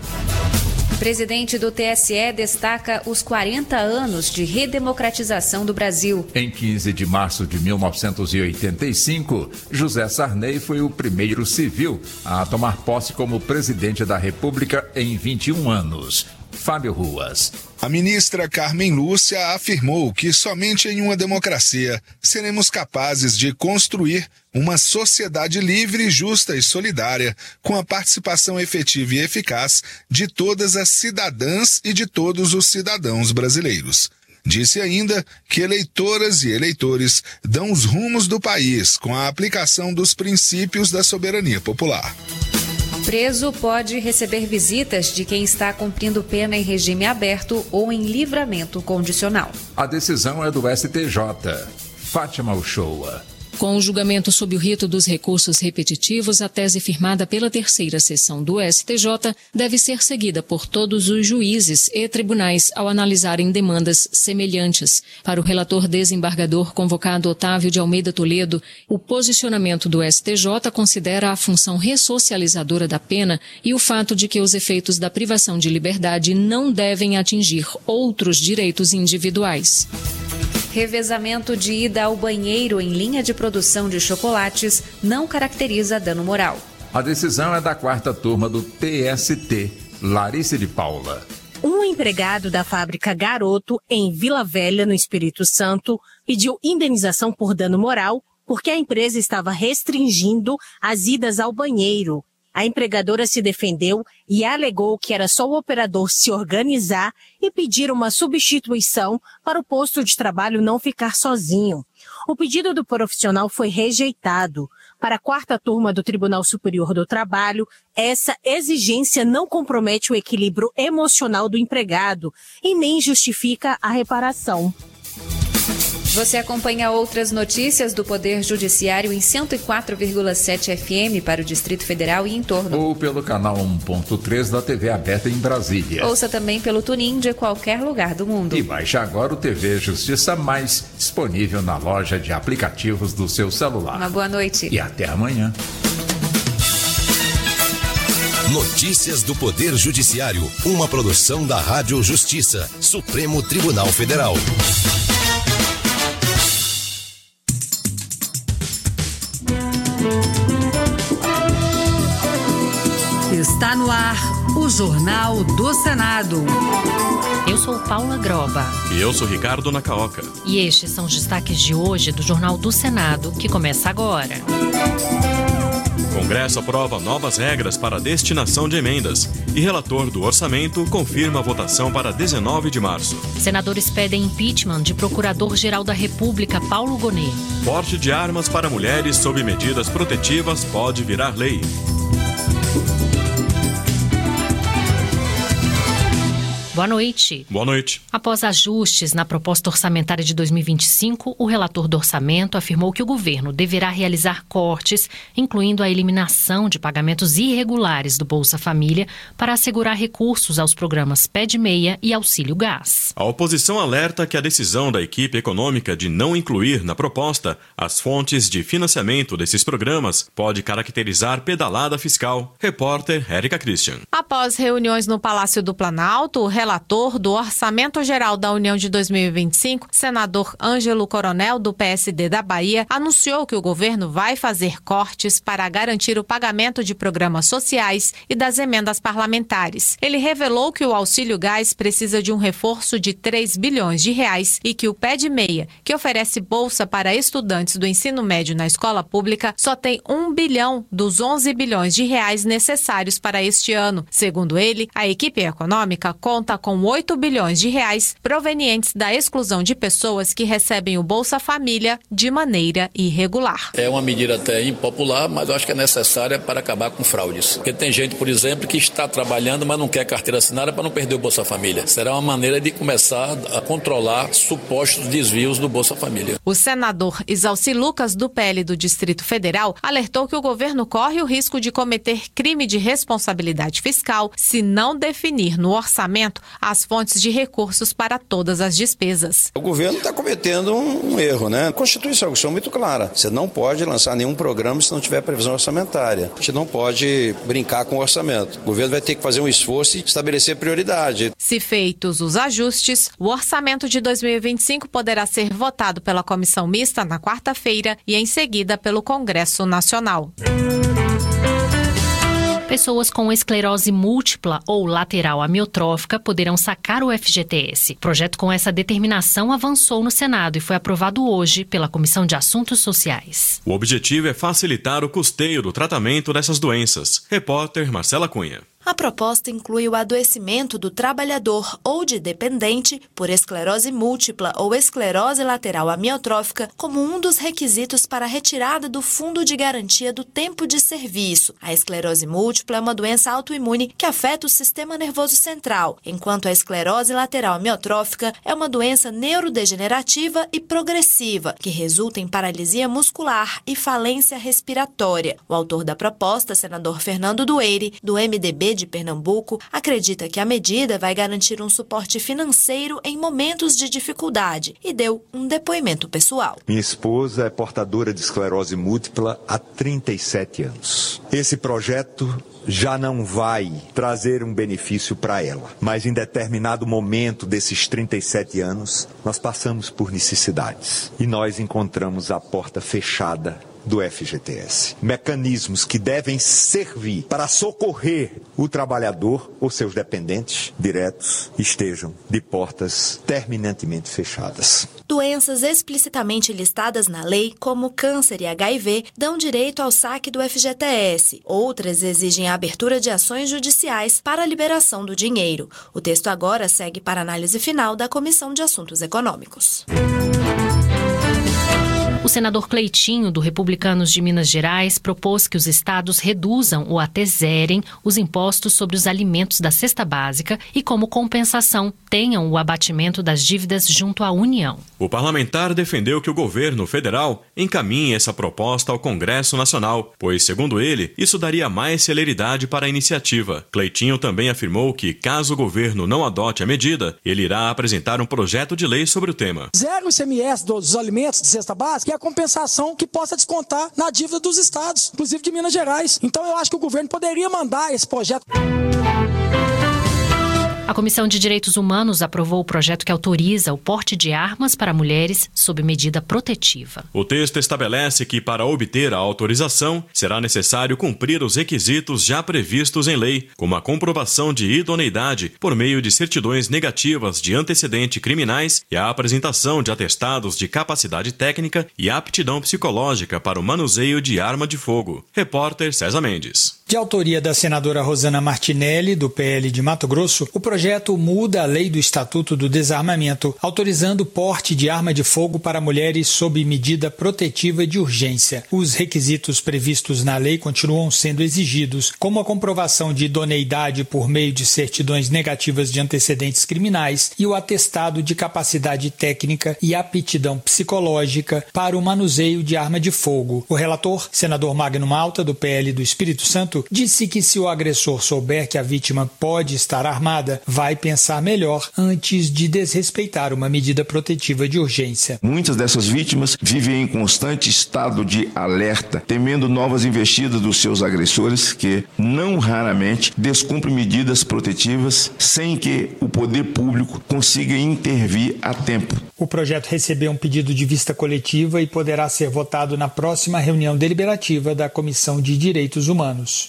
[SPEAKER 22] O presidente do T S E destaca os quarenta anos de redemocratização do Brasil.
[SPEAKER 21] Em quinze de março de mil novecentos e oitenta e cinco, José Sarney foi o primeiro civil a tomar posse como presidente da República em vinte e um anos. Fábio Ruas.
[SPEAKER 25] A ministra Carmen Lúcia afirmou que somente em uma democracia seremos capazes de construir uma sociedade livre, justa e solidária, com a participação efetiva e eficaz de todas as cidadãs e de todos os cidadãos brasileiros. Disse ainda que eleitoras e eleitores dão os rumos do país com a aplicação dos princípios da soberania popular.
[SPEAKER 22] Preso pode receber visitas de quem está cumprindo pena em regime aberto ou em livramento condicional.
[SPEAKER 21] A decisão é do S T J. Fátima Uchoa.
[SPEAKER 26] Com o julgamento sob o rito dos recursos repetitivos, a tese firmada pela terceira sessão do S T J deve ser seguida por todos os juízes e tribunais ao analisarem demandas semelhantes. Para o relator desembargador convocado Otávio de Almeida Toledo, o posicionamento do S T J considera a função ressocializadora da pena e o fato de que os efeitos da privação de liberdade não devem atingir outros direitos individuais.
[SPEAKER 22] Revezamento de ida ao banheiro em linha de produção de chocolates não caracteriza dano moral.
[SPEAKER 21] A decisão é da quarta turma do T S T. Larissa de Paula.
[SPEAKER 4] Um empregado da fábrica Garoto, em Vila Velha, no Espírito Santo, pediu indenização por dano moral porque a empresa estava restringindo as idas ao banheiro. A empregadora se defendeu e alegou que era só o operador se organizar e pedir uma substituição para o posto de trabalho não ficar sozinho. O pedido do profissional foi rejeitado. Para a quarta turma do Tribunal Superior do Trabalho, essa exigência não compromete o equilíbrio emocional do empregado e nem justifica a reparação.
[SPEAKER 22] Você acompanha outras notícias do Poder Judiciário em cento e quatro vírgula sete F M para o Distrito Federal e em torno.
[SPEAKER 21] Ou pelo canal um ponto três da T V aberta em Brasília.
[SPEAKER 22] Ouça também pelo TuneIn de qualquer lugar do mundo.
[SPEAKER 21] E baixe agora o T V Justiça Mais, disponível na loja de aplicativos do seu celular.
[SPEAKER 22] Uma boa noite.
[SPEAKER 21] E até amanhã.
[SPEAKER 20] Notícias do Poder Judiciário, uma produção da Rádio Justiça, Supremo Tribunal Federal.
[SPEAKER 5] Está no ar o Jornal do Senado.
[SPEAKER 2] Eu sou Paula Groba.
[SPEAKER 6] E eu sou Ricardo Nacaoca.
[SPEAKER 2] E estes são os destaques de hoje do Jornal do Senado, que começa agora.
[SPEAKER 6] O Congresso aprova novas regras para a destinação de emendas e relator do orçamento confirma a votação para dezenove de março.
[SPEAKER 2] Senadores pedem impeachment de Procurador-Geral da República, Paulo Gonet.
[SPEAKER 6] Porte de armas para mulheres sob medidas protetivas pode virar lei.
[SPEAKER 2] Boa noite.
[SPEAKER 6] Boa noite.
[SPEAKER 2] Após ajustes na proposta orçamentária de dois mil e vinte e cinco, o relator do orçamento afirmou que o governo deverá realizar cortes, incluindo a eliminação de pagamentos irregulares do Bolsa Família para assegurar recursos aos programas Pé de Meia e Auxílio Gás.
[SPEAKER 6] A oposição alerta que a decisão da equipe econômica de não incluir na proposta as fontes de financiamento desses programas pode caracterizar pedalada fiscal. Repórter Érica Christian.
[SPEAKER 7] Após reuniões no Palácio do Planalto, o relator do Orçamento Geral da União de dois mil e vinte e cinco, senador Ângelo Coronel, do P S D da Bahia, anunciou que o governo vai fazer cortes para garantir o pagamento de programas sociais e das emendas parlamentares. Ele revelou que o Auxílio Gás precisa de um reforço de três bilhões de reais e que o Pé de Meia, que oferece bolsa para estudantes do ensino médio na escola pública, só tem um bilhão dos onze bilhões de reais necessários para este ano. Segundo ele, a equipe econômica conta com oito bilhões de reais provenientes da exclusão de pessoas que recebem o Bolsa Família de maneira irregular.
[SPEAKER 8] É uma medida até impopular, mas eu acho que é necessária para acabar com fraudes. Porque tem gente, por exemplo, que está trabalhando, mas não quer carteira assinada para não perder o Bolsa Família. Será uma maneira de começar a controlar supostos desvios do Bolsa Família.
[SPEAKER 7] O senador Isalci Lucas, do P L do Distrito Federal, alertou que o governo corre o risco de cometer crime de responsabilidade fiscal se não definir no orçamento as fontes de recursos para todas as despesas.
[SPEAKER 9] O governo está cometendo um, um erro, né? A Constituição é muito clara. Você não pode lançar nenhum programa se não tiver previsão orçamentária. A gente não pode brincar com o orçamento. O governo vai ter que fazer um esforço e estabelecer prioridade.
[SPEAKER 7] Se feitos os ajustes, o orçamento de dois mil e vinte e cinco poderá ser votado pela comissão mista na quarta-feira e em seguida pelo Congresso Nacional.
[SPEAKER 2] Pessoas com esclerose múltipla ou lateral amiotrófica poderão sacar o F G T S. O projeto com essa determinação avançou no Senado e foi aprovado hoje pela Comissão de Assuntos Sociais.
[SPEAKER 6] O objetivo é facilitar o custeio do tratamento dessas doenças. Repórter Marcela Cunha.
[SPEAKER 10] A proposta inclui o adoecimento do trabalhador ou de dependente por esclerose múltipla ou esclerose lateral amiotrófica como um dos requisitos para a retirada do Fundo de Garantia do Tempo de Serviço. A esclerose múltipla é uma doença autoimune que afeta o sistema nervoso central, enquanto a esclerose lateral amiotrófica é uma doença neurodegenerativa e progressiva, que resulta em paralisia muscular e falência respiratória. O autor da proposta, senador Fernando Dueire, do M D B de Pernambuco, acredita que a medida vai garantir um suporte financeiro em momentos de dificuldade e deu um depoimento pessoal.
[SPEAKER 11] Minha esposa é portadora de esclerose múltipla há trinta e sete anos. Esse projeto já não vai trazer um benefício para ela, mas em determinado momento desses trinta e sete anos, nós passamos por necessidades e nós encontramos a porta fechada do F G T S. Mecanismos que devem servir para socorrer o trabalhador ou seus dependentes diretos estejam de portas terminantemente fechadas.
[SPEAKER 10] Doenças explicitamente listadas na lei, como câncer e H I V, dão direito ao saque do F G T S. Outras exigem a abertura de ações judiciais para a liberação do dinheiro. O texto agora segue para análise final da Comissão de Assuntos Econômicos.
[SPEAKER 2] O senador Cleitinho, do Republicanos de Minas Gerais, propôs que os estados reduzam ou até zerem os impostos sobre os alimentos da cesta básica e, como compensação, tenham o abatimento das dívidas junto à União.
[SPEAKER 6] O parlamentar defendeu que o governo federal encaminhe essa proposta ao Congresso Nacional, pois, segundo ele, isso daria mais celeridade para a iniciativa. Cleitinho também afirmou que, caso o governo não adote a medida, ele irá apresentar um projeto de lei sobre o tema.
[SPEAKER 12] Zero o I C M S dos alimentos de cesta básica, a compensação que possa descontar na dívida dos estados, inclusive de Minas Gerais. Então eu acho que o governo poderia mandar esse projeto.
[SPEAKER 2] A Comissão de Direitos Humanos aprovou o projeto que autoriza o porte de armas para mulheres sob medida protetiva.
[SPEAKER 6] O texto estabelece que, para obter a autorização, será necessário cumprir os requisitos já previstos em lei, como a comprovação de idoneidade por meio de certidões negativas de antecedente criminais e a apresentação de atestados de capacidade técnica e aptidão psicológica para o manuseio de arma de fogo. Repórter César Mendes.
[SPEAKER 13] De autoria da senadora Rosana Martinelli, do P L de Mato Grosso, o projeto muda a lei do Estatuto do Desarmamento, autorizando o porte de arma de fogo para mulheres sob medida protetiva de urgência. Os requisitos previstos na lei continuam sendo exigidos, como a comprovação de idoneidade por meio de certidões negativas de antecedentes criminais e o atestado de capacidade técnica e aptidão psicológica para o manuseio de arma de fogo. O relator, senador Magno Malta, do P L do Espírito Santo, disse que se o agressor souber que a vítima pode estar armada, vai pensar melhor antes de desrespeitar uma medida protetiva de urgência.
[SPEAKER 14] Muitas dessas vítimas vivem em constante estado de alerta, temendo novas investidas dos seus agressores que, não raramente, descumprem medidas protetivas sem que o poder público consiga intervir a tempo.
[SPEAKER 13] O projeto recebeu um pedido de vista coletiva e poderá ser votado na próxima reunião deliberativa da Comissão de Direitos Humanos.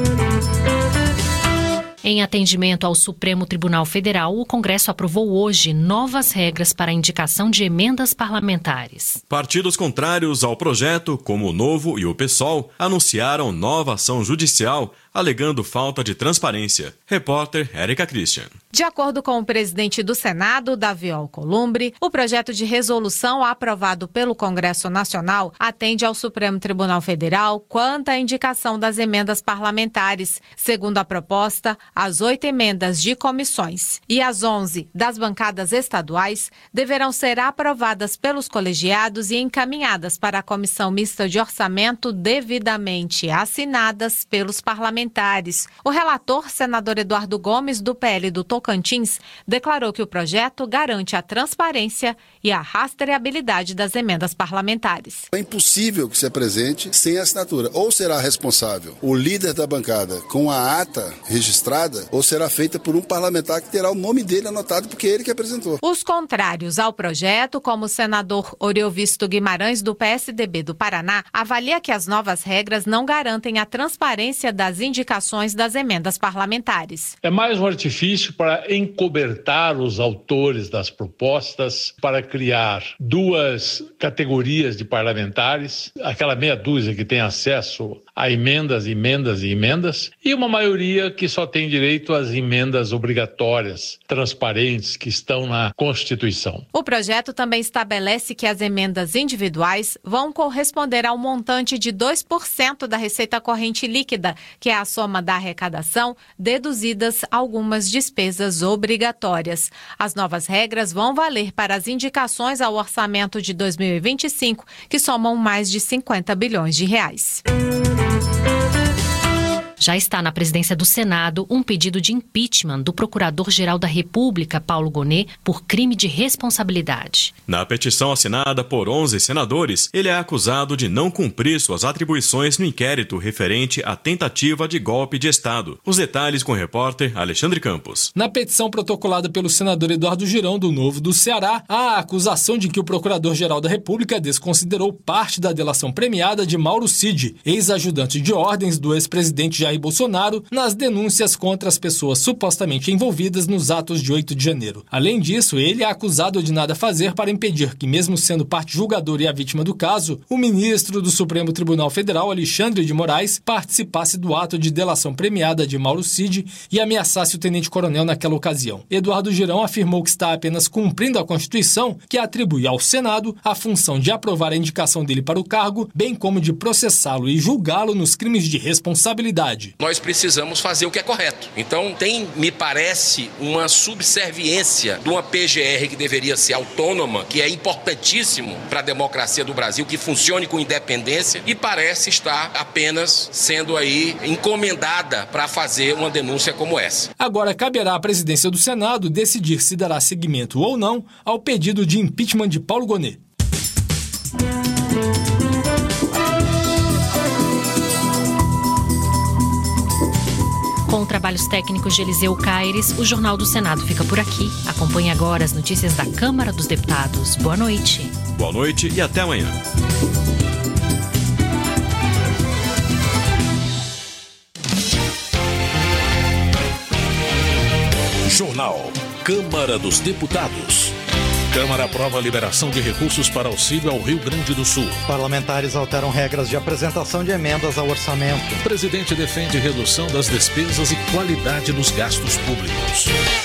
[SPEAKER 2] Em atendimento ao Supremo Tribunal Federal, o Congresso aprovou hoje novas regras para a indicação de emendas parlamentares.
[SPEAKER 6] Partidos contrários ao projeto, como o Novo e o PSOL, anunciaram nova ação judicial, alegando falta de transparência. Repórter Érica Christian.
[SPEAKER 7] De acordo com o presidente do Senado, Davi Alcolumbre, o projeto de resolução aprovado pelo Congresso Nacional atende ao Supremo Tribunal Federal quanto à indicação das emendas parlamentares. Segundo a proposta, as oito emendas de comissões e as onze das bancadas estaduais deverão ser aprovadas pelos colegiados e encaminhadas para a Comissão Mista de Orçamento devidamente assinadas pelos parlamentares. O relator, senador Eduardo Gomes, do P L do Tocantins, declarou que o projeto garante a transparência e a rastreabilidade das emendas parlamentares.
[SPEAKER 15] É impossível que se apresente sem assinatura. Ou será responsável o líder da bancada com a ata registrada, ou será feita por um parlamentar que terá o nome dele anotado porque é ele que apresentou.
[SPEAKER 7] Os contrários ao projeto, como o senador Oriovisto Guimarães, do P S D B do Paraná, avalia que as novas regras não garantem a transparência das indicações das emendas parlamentares.
[SPEAKER 16] É mais um artifício para encobertar os autores das propostas, para criar duas categorias de parlamentares, aquela meia dúzia que tem acesso a emendas, emendas e emendas, e uma maioria que só tem direito às emendas obrigatórias, transparentes, que estão na Constituição.
[SPEAKER 7] O projeto também estabelece que as emendas individuais vão corresponder ao montante de dois por cento da receita corrente líquida, que é a soma da arrecadação, deduzidas algumas despesas obrigatórias. As novas regras vão valer para as indicações ao orçamento de dois mil e vinte e cinco, que somam mais de cinquenta bilhões de reais.
[SPEAKER 2] Já está na presidência do Senado um pedido de impeachment do Procurador-Geral da República, Paulo Gonet, por crime de responsabilidade.
[SPEAKER 6] Na petição assinada por onze senadores, ele é acusado de não cumprir suas atribuições no inquérito referente à tentativa de golpe de Estado. Os detalhes com o repórter Alexandre Campos.
[SPEAKER 1] Na petição protocolada pelo senador Eduardo Girão, do Novo do Ceará, há a acusação de que o Procurador-Geral da República desconsiderou parte da delação premiada de Mauro Cid, ex-ajudante de ordens do ex-presidente Jair Bolsonaro, nas denúncias contra as pessoas supostamente envolvidas nos atos de oito de janeiro. Além disso, ele é acusado de nada fazer para impedir que, mesmo sendo parte julgadora e a vítima do caso, o ministro do Supremo Tribunal Federal, Alexandre de Moraes, participasse do ato de delação premiada de Mauro Cid e ameaçasse o tenente-coronel naquela ocasião. Eduardo Girão afirmou que está apenas cumprindo a Constituição, que atribui ao Senado a função de aprovar a indicação dele para o cargo, bem como de processá-lo e julgá-lo nos crimes de responsabilidade.
[SPEAKER 3] Nós precisamos fazer o que é correto. Então tem, me parece, uma subserviência de uma P G R que deveria ser autônoma, que é importantíssimo para a democracia do Brasil, que funcione com independência, e parece estar apenas sendo aí encomendada para fazer uma denúncia como essa.
[SPEAKER 1] Agora caberá à presidência do Senado decidir se dará seguimento ou não ao pedido de impeachment de Paulo Gonet.
[SPEAKER 2] Com trabalhos técnicos de Eliseu Caires, o Jornal do Senado fica por aqui. Acompanhe agora as notícias da Câmara dos Deputados. Boa noite.
[SPEAKER 6] Boa noite e até amanhã.
[SPEAKER 17] Jornal Câmara dos Deputados. Câmara aprova a liberação de recursos para auxílio ao Rio Grande do Sul.
[SPEAKER 18] Parlamentares alteram regras de apresentação de emendas ao orçamento.
[SPEAKER 17] O presidente defende redução das despesas e qualidade nos gastos públicos.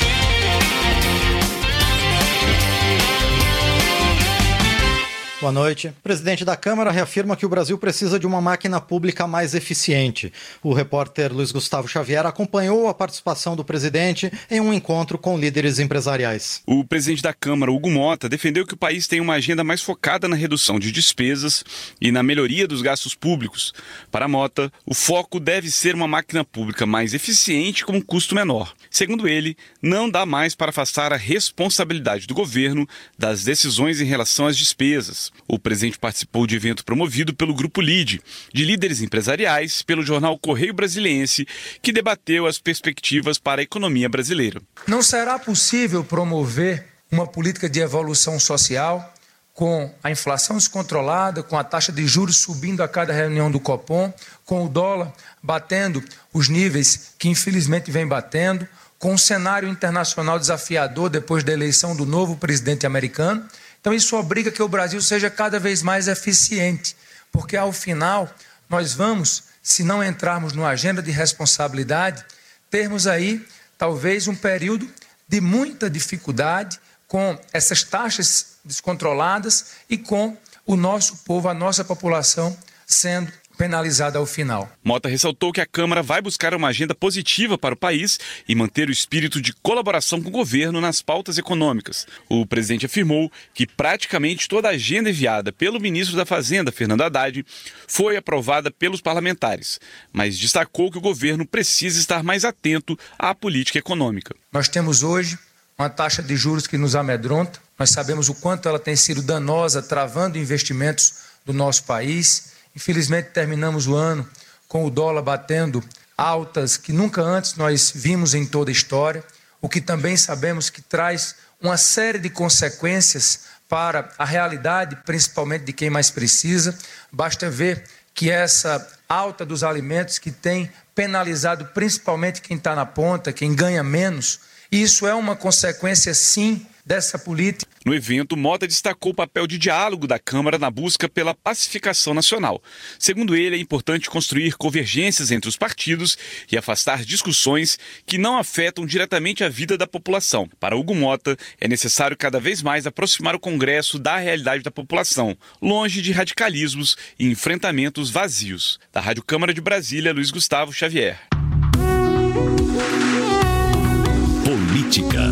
[SPEAKER 18] Boa noite. O presidente da Câmara reafirma que o Brasil precisa de uma máquina pública mais eficiente. O repórter Luiz Gustavo Xavier acompanhou a participação do presidente em um encontro com líderes empresariais.
[SPEAKER 19] O presidente da Câmara, Hugo Mota, defendeu que o país tem uma agenda mais focada na redução de despesas e na melhoria dos gastos públicos. Para Mota, o foco deve ser uma máquina pública mais eficiente com um custo menor. Segundo ele, não dá mais para afastar a responsabilidade do governo das decisões em relação às despesas. O presidente participou de evento promovido pelo Grupo L I D, de líderes empresariais, pelo jornal Correio Brasiliense, que debateu as perspectivas para a economia brasileira.
[SPEAKER 23] Não será possível promover uma política de evolução social com a inflação descontrolada, com a taxa de juros subindo a cada reunião do Copom, com o dólar batendo os níveis que infelizmente vem batendo, com um cenário internacional desafiador depois da eleição do novo presidente americano. Então isso obriga que o Brasil seja cada vez mais eficiente, porque ao final nós vamos, se não entrarmos numa agenda de responsabilidade, termos aí talvez um período de muita dificuldade com essas taxas descontroladas e com o nosso povo, a nossa população sendo penalizada ao final.
[SPEAKER 19] Mota ressaltou que a Câmara vai buscar uma agenda positiva para o país e manter o espírito de colaboração com o governo nas pautas econômicas. O presidente afirmou que praticamente toda a agenda enviada pelo ministro da Fazenda, Fernando Haddad, foi aprovada pelos parlamentares, mas destacou que o governo precisa estar mais atento à política econômica.
[SPEAKER 23] Nós temos hoje uma taxa de juros que nos amedronta, nós sabemos o quanto ela tem sido danosa, travando investimentos do nosso país. Infelizmente, terminamos o ano com o dólar batendo altas que nunca antes nós vimos em toda a história, o que também sabemos que traz uma série de consequências para a realidade, principalmente de quem mais precisa. Basta ver que essa alta dos alimentos que tem penalizado principalmente quem está na ponta, quem ganha menos, isso é uma consequência, sim, dessa política.
[SPEAKER 19] No evento, Mota destacou o papel de diálogo da Câmara na busca pela pacificação nacional. Segundo ele, é importante construir convergências entre os partidos e afastar discussões que não afetam diretamente a vida da população. Para Hugo Mota, é necessário cada vez mais aproximar o Congresso da realidade da população, longe de radicalismos e enfrentamentos vazios. Da Rádio Câmara de Brasília, Luiz Gustavo Xavier.
[SPEAKER 20] Política.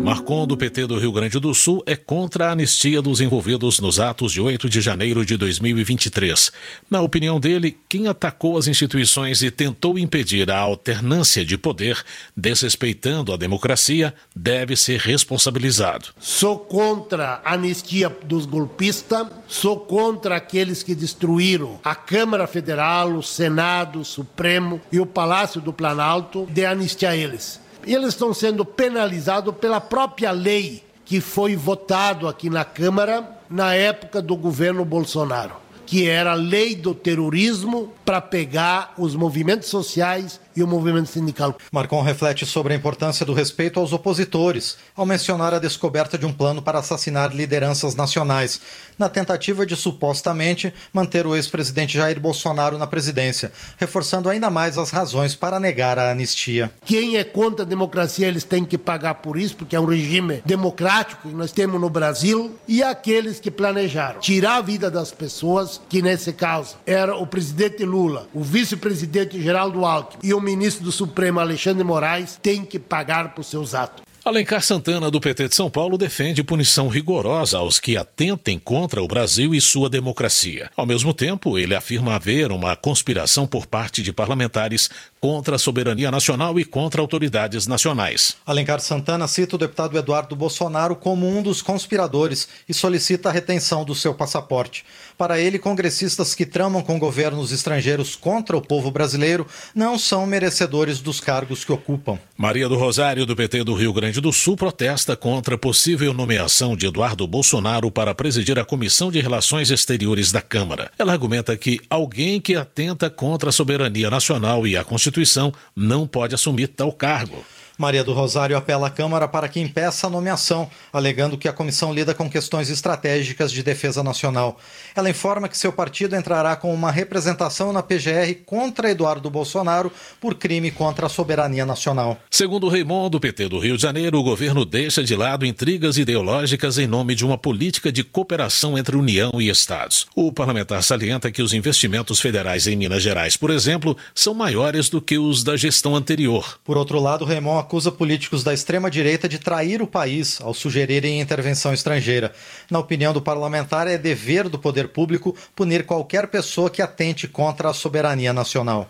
[SPEAKER 17] Marcon, do P T do Rio Grande do Sul, é contra a anistia dos envolvidos nos atos de oito de janeiro de dois mil e vinte e três. Na opinião dele, quem atacou as instituições e tentou impedir a alternância de poder, desrespeitando a democracia, deve ser responsabilizado.
[SPEAKER 4] Sou contra a anistia dos golpistas, sou contra aqueles que destruíram a Câmara Federal, o Senado, o Supremo e o Palácio do Planalto, de anistiar eles. Eles estão sendo penalizados pela própria lei que foi votado aqui na Câmara na época do governo Bolsonaro, que era a lei do terrorismo para pegar os movimentos sociais e o movimento sindical.
[SPEAKER 18] Marcon reflete sobre a importância do respeito aos opositores, ao mencionar a descoberta de um plano para assassinar lideranças nacionais, na tentativa de supostamente manter o ex-presidente Jair Bolsonaro na presidência, reforçando ainda mais as razões para negar a anistia.
[SPEAKER 4] Quem é contra a democracia, eles têm que pagar por isso, porque é um regime democrático que nós temos no Brasil, e aqueles que planejaram tirar a vida das pessoas, que nesse caso era o presidente Lula, o vice-presidente Geraldo Alckmin e o ministro do Supremo Alexandre Moraes, têm que pagar por seus atos.
[SPEAKER 17] Alencar Santana, do P T de São Paulo, defende punição rigorosa aos que atentem contra o Brasil e sua democracia. Ao mesmo tempo, ele afirma haver uma conspiração por parte de parlamentares contra a soberania nacional e contra autoridades nacionais.
[SPEAKER 18] Alencar Santana cita o deputado Eduardo Bolsonaro como um dos conspiradores e solicita a retenção do seu passaporte. Para ele, congressistas que tramam com governos estrangeiros contra o povo brasileiro não são merecedores dos cargos que ocupam.
[SPEAKER 17] Maria do Rosário, do P T do Rio Grande do Sul, protesta contra a possível nomeação de Eduardo Bolsonaro para presidir a Comissão de Relações Exteriores da Câmara. Ela argumenta que alguém que atenta contra a soberania nacional e a Constituição não pode assumir tal cargo.
[SPEAKER 18] Maria do Rosário apela à Câmara para que impeça a nomeação, alegando que a comissão lida com questões estratégicas de defesa nacional. Ela informa que seu partido entrará com uma representação na P G R contra Eduardo Bolsonaro por crime contra a soberania nacional.
[SPEAKER 17] Segundo Raymond, do P T do Rio de Janeiro, o governo deixa de lado intrigas ideológicas em nome de uma política de cooperação entre União e Estados. O parlamentar salienta que os investimentos federais em Minas Gerais, por exemplo, são maiores do que os da gestão anterior.
[SPEAKER 18] Por outro lado, Raymond acusa políticos da extrema-direita de trair o país ao sugerirem intervenção estrangeira. Na opinião do parlamentar, é dever do poder público punir qualquer pessoa que atente contra a soberania nacional.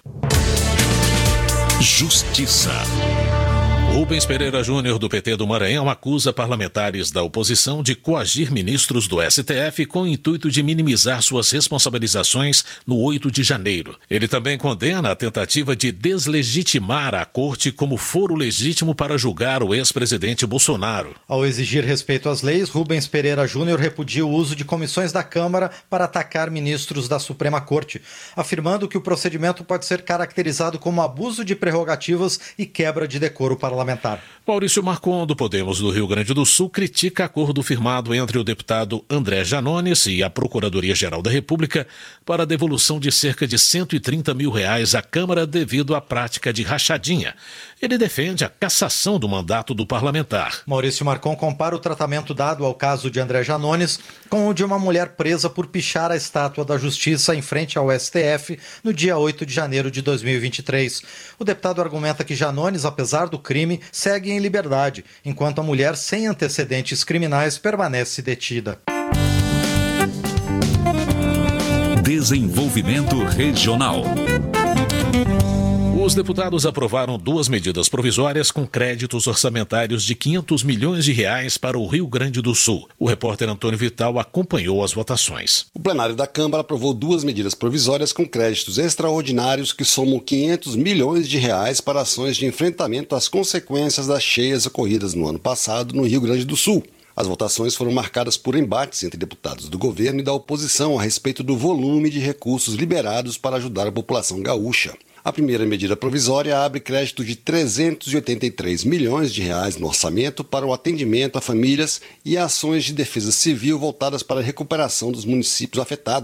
[SPEAKER 17] Justiça. Rubens Pereira Júnior, do P T do Maranhão, acusa parlamentares da oposição de coagir ministros do S T F com o intuito de minimizar suas responsabilizações no oito de janeiro. Ele também condena a tentativa de deslegitimar a corte como foro legítimo para julgar o ex-presidente Bolsonaro.
[SPEAKER 18] Ao exigir respeito às leis, Rubens Pereira Júnior repudia o uso de comissões da Câmara para atacar ministros da Suprema Corte, afirmando que o procedimento pode ser caracterizado como abuso de prerrogativas e quebra de decoro parlamentar.
[SPEAKER 17] Maurício Marcon, do Podemos do Rio Grande do Sul, critica acordo firmado entre o deputado André Janones e a Procuradoria-Geral da República para a devolução de cerca de cento e trinta mil reais à Câmara devido à prática de rachadinha. Ele defende a cassação do mandato do parlamentar.
[SPEAKER 18] Maurício Marcon compara o tratamento dado ao caso de André Janones com o de uma mulher presa por pichar a estátua da Justiça em frente ao S T F no dia oito de janeiro de dois mil e vinte e três. O deputado argumenta que Janones, apesar do crime, segue em liberdade, enquanto a mulher sem antecedentes criminais permanece detida.
[SPEAKER 17] Desenvolvimento Regional. Os deputados aprovaram duas medidas provisórias com créditos orçamentários de quinhentos milhões de reais para o Rio Grande do Sul. O repórter Antônio Vital acompanhou as votações.
[SPEAKER 21] O plenário da Câmara aprovou duas medidas provisórias com créditos extraordinários que somam quinhentos milhões de reais para ações de enfrentamento às consequências das cheias ocorridas no ano passado no Rio Grande do Sul. As votações foram marcadas por embates entre deputados do governo e da oposição a respeito do volume de recursos liberados para ajudar a população gaúcha. A primeira medida provisória abre crédito de trezentos e oitenta e três milhões de reais no orçamento para o atendimento a famílias e a ações de defesa civil voltadas para a recuperação dos municípios afetados.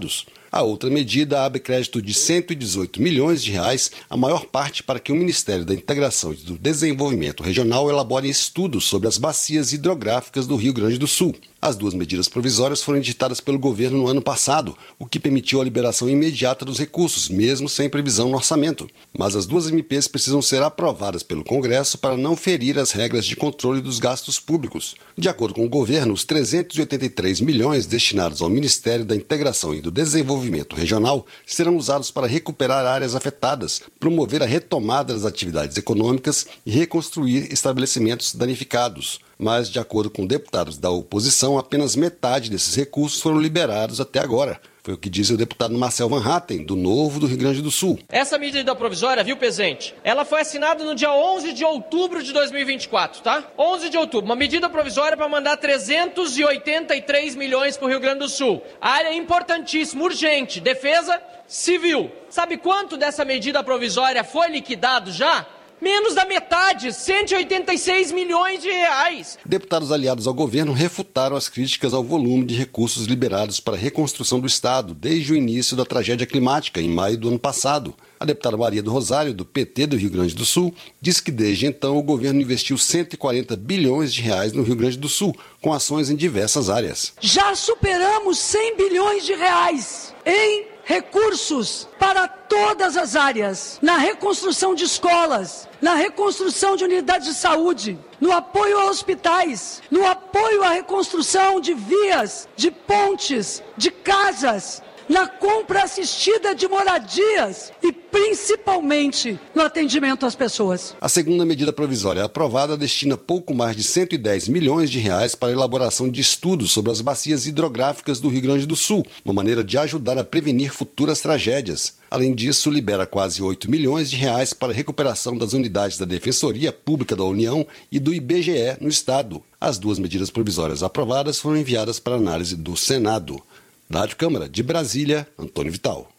[SPEAKER 21] A outra medida abre crédito de cento e dezoito milhões de reais, a maior parte para que o Ministério da Integração e do Desenvolvimento Regional elabore estudos sobre as bacias hidrográficas do Rio Grande do Sul. As duas medidas provisórias foram editadas pelo governo no ano passado, o que permitiu a liberação imediata dos recursos, mesmo sem previsão no orçamento. Mas as duas M Ps precisam ser aprovadas pelo Congresso para não ferir as regras de controle dos gastos públicos. De acordo com o governo, os trezentos e oitenta e três milhões destinados ao Ministério da Integração e do Desenvolvimento Regional serão usados para recuperar áreas afetadas, promover a retomada das atividades econômicas e reconstruir estabelecimentos danificados. Mas, de acordo com deputados da oposição, apenas metade desses recursos foram liberados até agora. Foi o que disse o deputado Marcel Van Hatten, do Novo do Rio Grande do Sul.
[SPEAKER 5] Essa medida provisória, viu, presidente? Ela foi assinada no dia onze de outubro de dois mil e vinte e quatro, tá? onze de outubro. Uma medida provisória para mandar trezentos e oitenta e três milhões para o Rio Grande do Sul. Área importantíssima, urgente, defesa civil. Sabe quanto dessa medida provisória foi liquidado já? Menos da metade, cento e oitenta e seis milhões de reais.
[SPEAKER 21] Deputados aliados ao governo refutaram as críticas ao volume de recursos liberados para a reconstrução do Estado desde o início da tragédia climática, em maio do ano passado. A deputada Maria do Rosário, do P T do Rio Grande do Sul, disse que desde então o governo investiu cento e quarenta bilhões de reais no Rio Grande do Sul, com ações em diversas áreas.
[SPEAKER 8] Já superamos cem bilhões de reais em recursos para todas as áreas, na reconstrução de escolas, na reconstrução de unidades de saúde, no apoio a hospitais, no apoio à reconstrução de vias, de pontes, de casas, na compra assistida de moradias e principalmente no atendimento às pessoas.
[SPEAKER 21] A segunda medida provisória aprovada destina pouco mais de cento e dez milhões de reais para a elaboração de estudos sobre as bacias hidrográficas do Rio Grande do Sul, uma maneira de ajudar a prevenir futuras tragédias. Além disso, libera quase oito milhões de reais para a recuperação das unidades da Defensoria Pública da União e do I B G E no Estado. As duas medidas provisórias aprovadas foram enviadas para análise do Senado. Da Rádio Câmara de Brasília, Antônio Vital.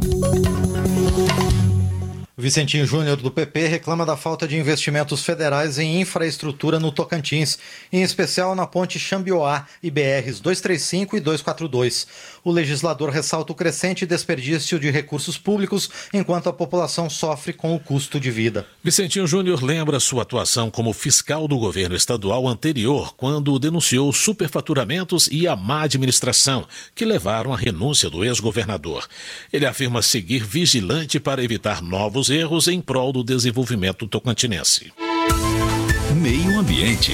[SPEAKER 18] Vicentinho Júnior, do P P, reclama da falta de investimentos federais em infraestrutura no Tocantins, em especial na ponte Xambioá e B Rs duzentos e trinta e cinco e duzentos e quarenta e dois. O legislador ressalta o crescente desperdício de recursos públicos, enquanto a população sofre com o custo de vida.
[SPEAKER 17] Vicentinho Júnior lembra sua atuação como fiscal do governo estadual anterior, quando denunciou superfaturamentos e a má administração, que levaram à renúncia do ex-governador. Ele afirma seguir vigilante para evitar novos erros em prol do desenvolvimento tocantinense.
[SPEAKER 20] Meio Ambiente.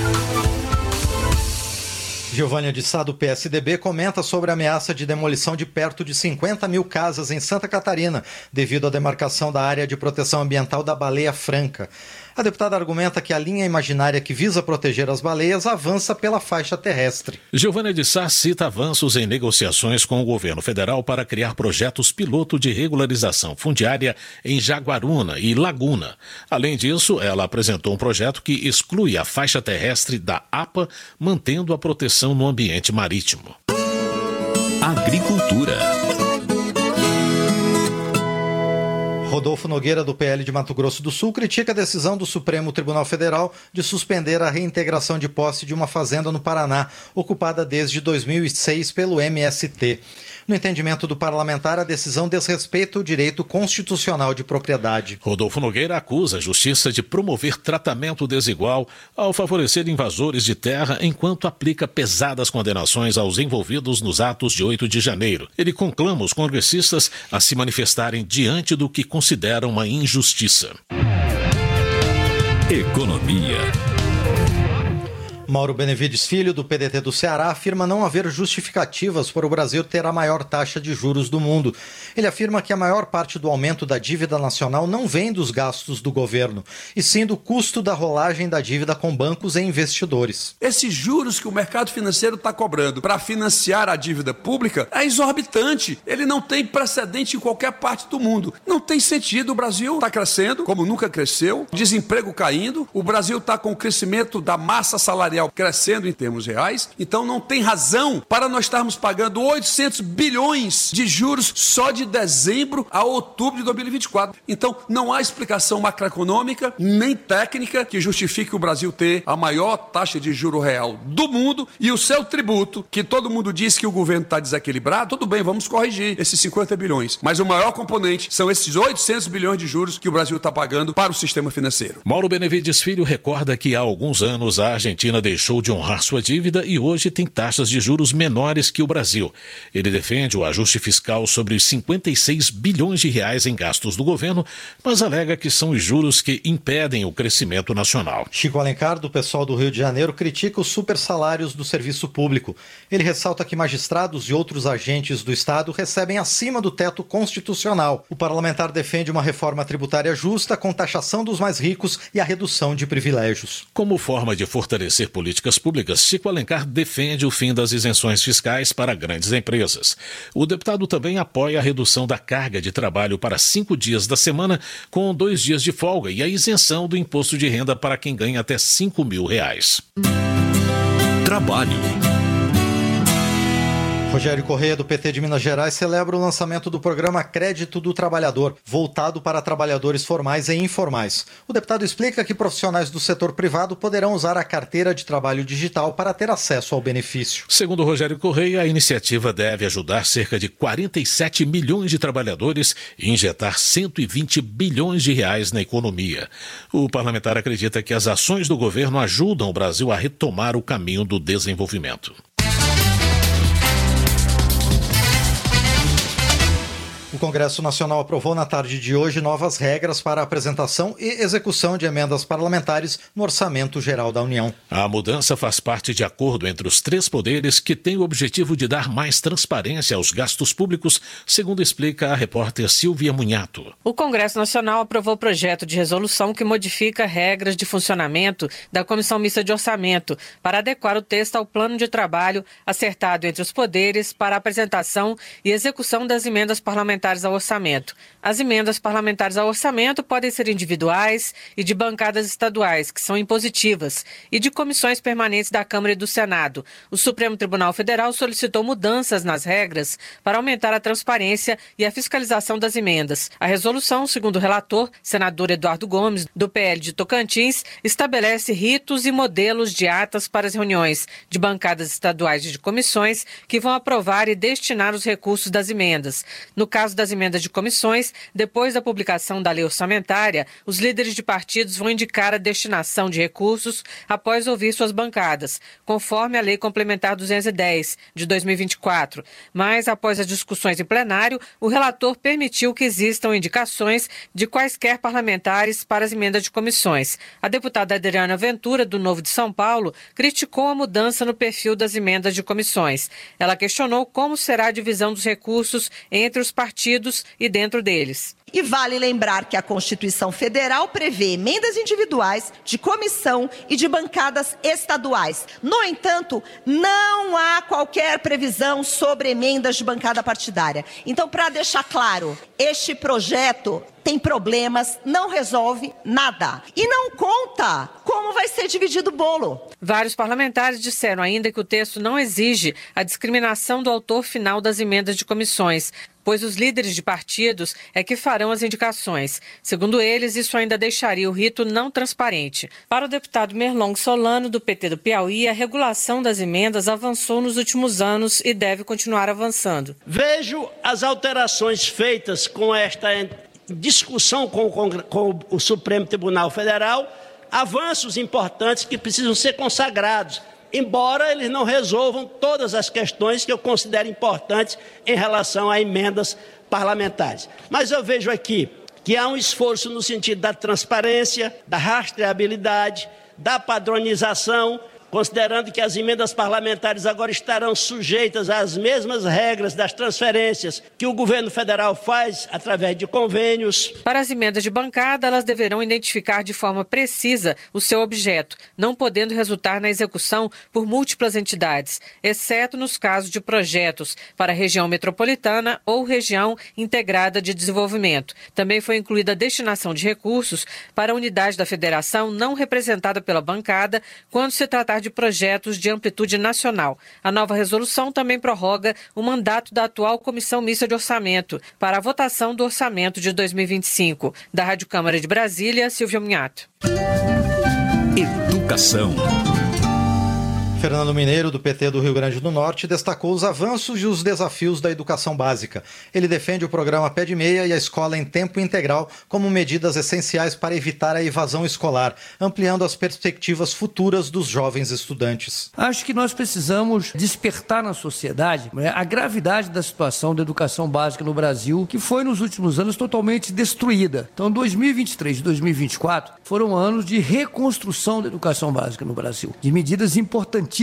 [SPEAKER 18] Giovânia de Sá, do P S D B, comenta sobre a ameaça de demolição de perto de cinquenta mil casas em Santa Catarina, devido à demarcação da área de proteção ambiental da Baleia Franca. A deputada argumenta que a linha imaginária que visa proteger as baleias avança pela faixa terrestre.
[SPEAKER 17] Giovânia de Sá cita avanços em negociações com o governo federal para criar projetos piloto de regularização fundiária em Jaguaruna e Laguna. Além disso, ela apresentou um projeto que exclui a faixa terrestre da A P A, mantendo a proteção no ambiente marítimo.
[SPEAKER 20] Agricultura.
[SPEAKER 18] Rodolfo Nogueira, do P L de Mato Grosso do Sul, critica a decisão do Supremo Tribunal Federal de suspender a reintegração de posse de uma fazenda no Paraná, ocupada desde dois mil e seis pelo M S T. No entendimento do parlamentar, a decisão desrespeita o direito constitucional de propriedade.
[SPEAKER 17] Rodolfo Nogueira acusa a Justiça de promover tratamento desigual ao favorecer invasores de terra, enquanto aplica pesadas condenações aos envolvidos nos atos de oito de janeiro. Ele conclama os congressistas a se manifestarem diante do que consideram uma injustiça.
[SPEAKER 20] Economia.
[SPEAKER 18] Mauro Benevides Filho, do P D T do Ceará, afirma não haver justificativas para o Brasil ter a maior taxa de juros do mundo. Ele afirma que a maior parte do aumento da dívida nacional não vem dos gastos do governo, e sim do custo da rolagem da dívida com bancos e investidores.
[SPEAKER 22] Esses juros que o mercado financeiro está cobrando para financiar a dívida pública é exorbitante. Ele não tem precedente em qualquer parte do mundo. Não tem sentido. O Brasil está crescendo como nunca cresceu, desemprego caindo, o Brasil está com o crescimento da massa salarial salarial crescendo em termos reais, então não tem razão para nós estarmos pagando oitocentos bilhões de juros só de dezembro a outubro de dois mil e vinte e quatro. Então não há explicação macroeconômica nem técnica que justifique o Brasil ter a maior taxa de juro real do mundo e o seu tributo, que todo mundo diz que o governo está desequilibrado. Tudo bem, vamos corrigir esses cinquenta bilhões, mas o maior componente são esses oitocentos bilhões de juros que o Brasil está pagando para o sistema financeiro.
[SPEAKER 17] Mauro Benevides Filho recorda que há alguns anos a Argentina deixou de honrar sua dívida e hoje tem taxas de juros menores que o Brasil. Ele defende o ajuste fiscal sobre os cinquenta e seis bilhões de reais em gastos do governo, mas alega que são os juros que impedem o crescimento nacional.
[SPEAKER 18] Chico Alencar, do pessoal do Rio de Janeiro, critica os supersalários do serviço público. Ele ressalta que magistrados e outros agentes do Estado recebem acima do teto constitucional. O parlamentar defende uma reforma tributária justa com taxação dos mais ricos e a redução de privilégios.
[SPEAKER 17] Como forma de fortalecer políticas públicas, Chico Alencar defende o fim das isenções fiscais para grandes empresas. O deputado também apoia a redução da carga de trabalho para cinco dias da semana, com dois dias de folga, e a isenção do imposto de renda para quem ganha até cinco mil reais.
[SPEAKER 20] Trabalho.
[SPEAKER 18] Rogério Corrêa, do P T de Minas Gerais, celebra o lançamento do programa Crédito do Trabalhador, voltado para trabalhadores formais e informais. O deputado explica que profissionais do setor privado poderão usar a carteira de trabalho digital para ter acesso ao benefício.
[SPEAKER 17] Segundo Rogério Corrêa, a iniciativa deve ajudar cerca de quarenta e sete milhões de trabalhadores e injetar cento e vinte bilhões de reais na economia. O parlamentar acredita que as ações do governo ajudam o Brasil a retomar o caminho do desenvolvimento.
[SPEAKER 18] O Congresso Nacional aprovou na tarde de hoje novas regras para a apresentação e execução de emendas parlamentares no Orçamento Geral da União.
[SPEAKER 17] A mudança faz parte de acordo entre os três poderes que tem o objetivo de dar mais transparência aos gastos públicos, segundo explica a repórter Silvia Munhato.
[SPEAKER 9] O Congresso Nacional aprovou o projeto de resolução que modifica regras de funcionamento da Comissão Mista de Orçamento para adequar o texto ao plano de trabalho acertado entre os poderes para a apresentação e execução das emendas parlamentares ao orçamento. As emendas parlamentares ao orçamento podem ser individuais e de bancadas estaduais, que são impositivas, e de comissões permanentes da Câmara e do Senado. O Supremo Tribunal Federal solicitou mudanças nas regras para aumentar a transparência e a fiscalização das emendas. A resolução, segundo o relator, senador Eduardo Gomes, do P L de Tocantins, estabelece ritos e modelos de atas para as reuniões de bancadas estaduais e de comissões que vão aprovar e destinar os recursos das emendas. No caso das emendas de comissões, depois da publicação da lei orçamentária, os líderes de partidos vão indicar a destinação de recursos após ouvir suas bancadas, conforme a Lei Complementar duzentos e dez, de dois mil e vinte e quatro. Mas, após as discussões em plenário, o relator permitiu que existam indicações de quaisquer parlamentares para as emendas de comissões. A deputada Adriana Ventura, do Novo de São Paulo, criticou a mudança no perfil das emendas de comissões. Ela questionou como será a divisão dos recursos entre os partidos e dentro deles.
[SPEAKER 10] E vale lembrar que a Constituição Federal prevê emendas individuais, de comissão e de bancadas estaduais. No entanto, não há qualquer previsão sobre emendas de bancada partidária. Então, para deixar claro, este projeto tem problemas, não resolve nada. E não conta como vai ser dividido o bolo.
[SPEAKER 9] Vários parlamentares disseram ainda que o texto não exige a discriminação do autor final das emendas de comissões, pois os líderes de partidos é que farão as indicações. Segundo eles, isso ainda deixaria o rito não transparente. Para o deputado Merlong Solano, do P T do Piauí, a regulação das emendas avançou nos últimos anos e deve continuar avançando.
[SPEAKER 11] Vejo as alterações feitas com esta discussão com o, com o Supremo Tribunal Federal, avanços importantes que precisam ser consagrados, embora eles não resolvam todas as questões que eu considero importantes em relação a emendas parlamentares. Mas eu vejo aqui que há um esforço no sentido da transparência, da rastreabilidade, da padronização, considerando que as emendas parlamentares agora estarão sujeitas às mesmas regras das transferências que o governo federal faz através de convênios.
[SPEAKER 9] Para as emendas de bancada, elas deverão identificar de forma precisa o seu objeto, não podendo resultar na execução por múltiplas entidades, exceto nos casos de projetos para a região metropolitana ou região integrada de desenvolvimento. Também foi incluída a destinação de recursos para a unidade da federação não representada pela bancada quando se tratar de de projetos de amplitude nacional. A nova resolução também prorroga o mandato da atual Comissão Mista de Orçamento para a votação do orçamento de dois mil e vinte e cinco. Da Rádio Câmara de Brasília, Silvia Minhato.
[SPEAKER 20] Educação.
[SPEAKER 18] Fernando Mineiro, do P T do Rio Grande do Norte, destacou os avanços e os desafios da educação básica. Ele defende o programa Pé de Meia e a escola em tempo integral como medidas essenciais para evitar a evasão escolar, ampliando as perspectivas futuras dos jovens estudantes.
[SPEAKER 12] Acho que nós precisamos despertar na sociedade, né, a gravidade da situação da educação básica no Brasil, que foi nos últimos anos totalmente destruída. Então, dois mil e vinte e três e dois mil e vinte e quatro foram anos de reconstrução da educação básica no Brasil, de medidas importantíssimas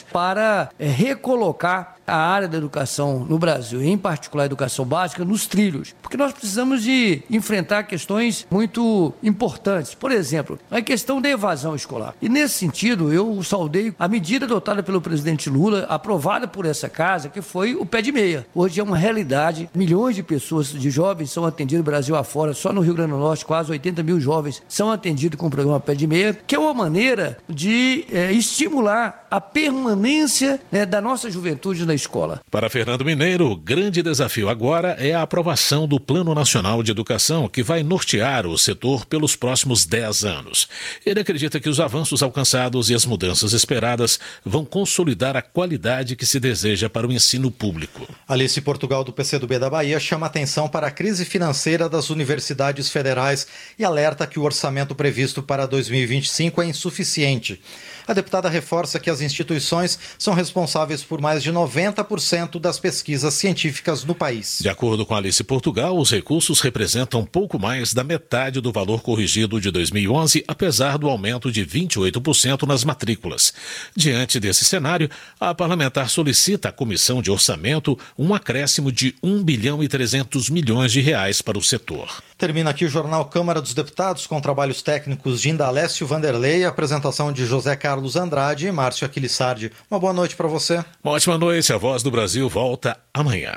[SPEAKER 12] para é, recolocar a área da educação no Brasil, em particular a educação básica, nos trilhos. Porque nós precisamos de enfrentar questões muito importantes. Por exemplo, a questão da evasão escolar. E nesse sentido, eu saudei a medida adotada pelo presidente Lula, aprovada por essa casa, que foi o Pé de Meia. Hoje é uma realidade. Milhões de pessoas, de jovens, são atendidos Brasil afora. Só no Rio Grande do Norte, quase oitenta mil jovens são atendidos com o programa Pé de Meia, que é uma maneira de é, estimular a permanência, né, da nossa juventude na escola.
[SPEAKER 17] Para Fernando Mineiro, o grande desafio agora é a aprovação do Plano Nacional de Educação, que vai nortear o setor pelos próximos dez anos. Ele acredita que os avanços alcançados e as mudanças esperadas vão consolidar a qualidade que se deseja para o ensino público.
[SPEAKER 18] Alice Portugal, do P C do B da Bahia, chama atenção para a crise financeira das universidades federais e alerta que o orçamento previsto para dois mil e vinte e cinco é insuficiente. A deputada reforça que as instituições são responsáveis por mais de noventa por cento das pesquisas científicas no país.
[SPEAKER 17] De acordo com Alice Portugal, os recursos representam pouco mais da metade do valor corrigido de dois mil e onze, apesar do aumento de vinte e oito por cento nas matrículas. Diante desse cenário, a parlamentar solicita à Comissão de Orçamento um acréscimo de um bilhão e trezentos milhões de reais para o setor.
[SPEAKER 18] Termina aqui o Jornal Câmara dos Deputados, com trabalhos técnicos de Indalécio Vanderlei, apresentação de José Carlos Andrade e Márcio Aquilissardi. Uma boa noite para você.
[SPEAKER 17] Uma ótima noite. A Voz do Brasil volta amanhã.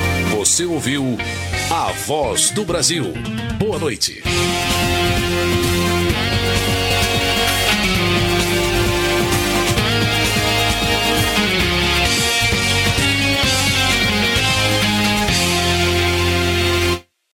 [SPEAKER 20] Você ouviu A Voz do Brasil. Boa noite.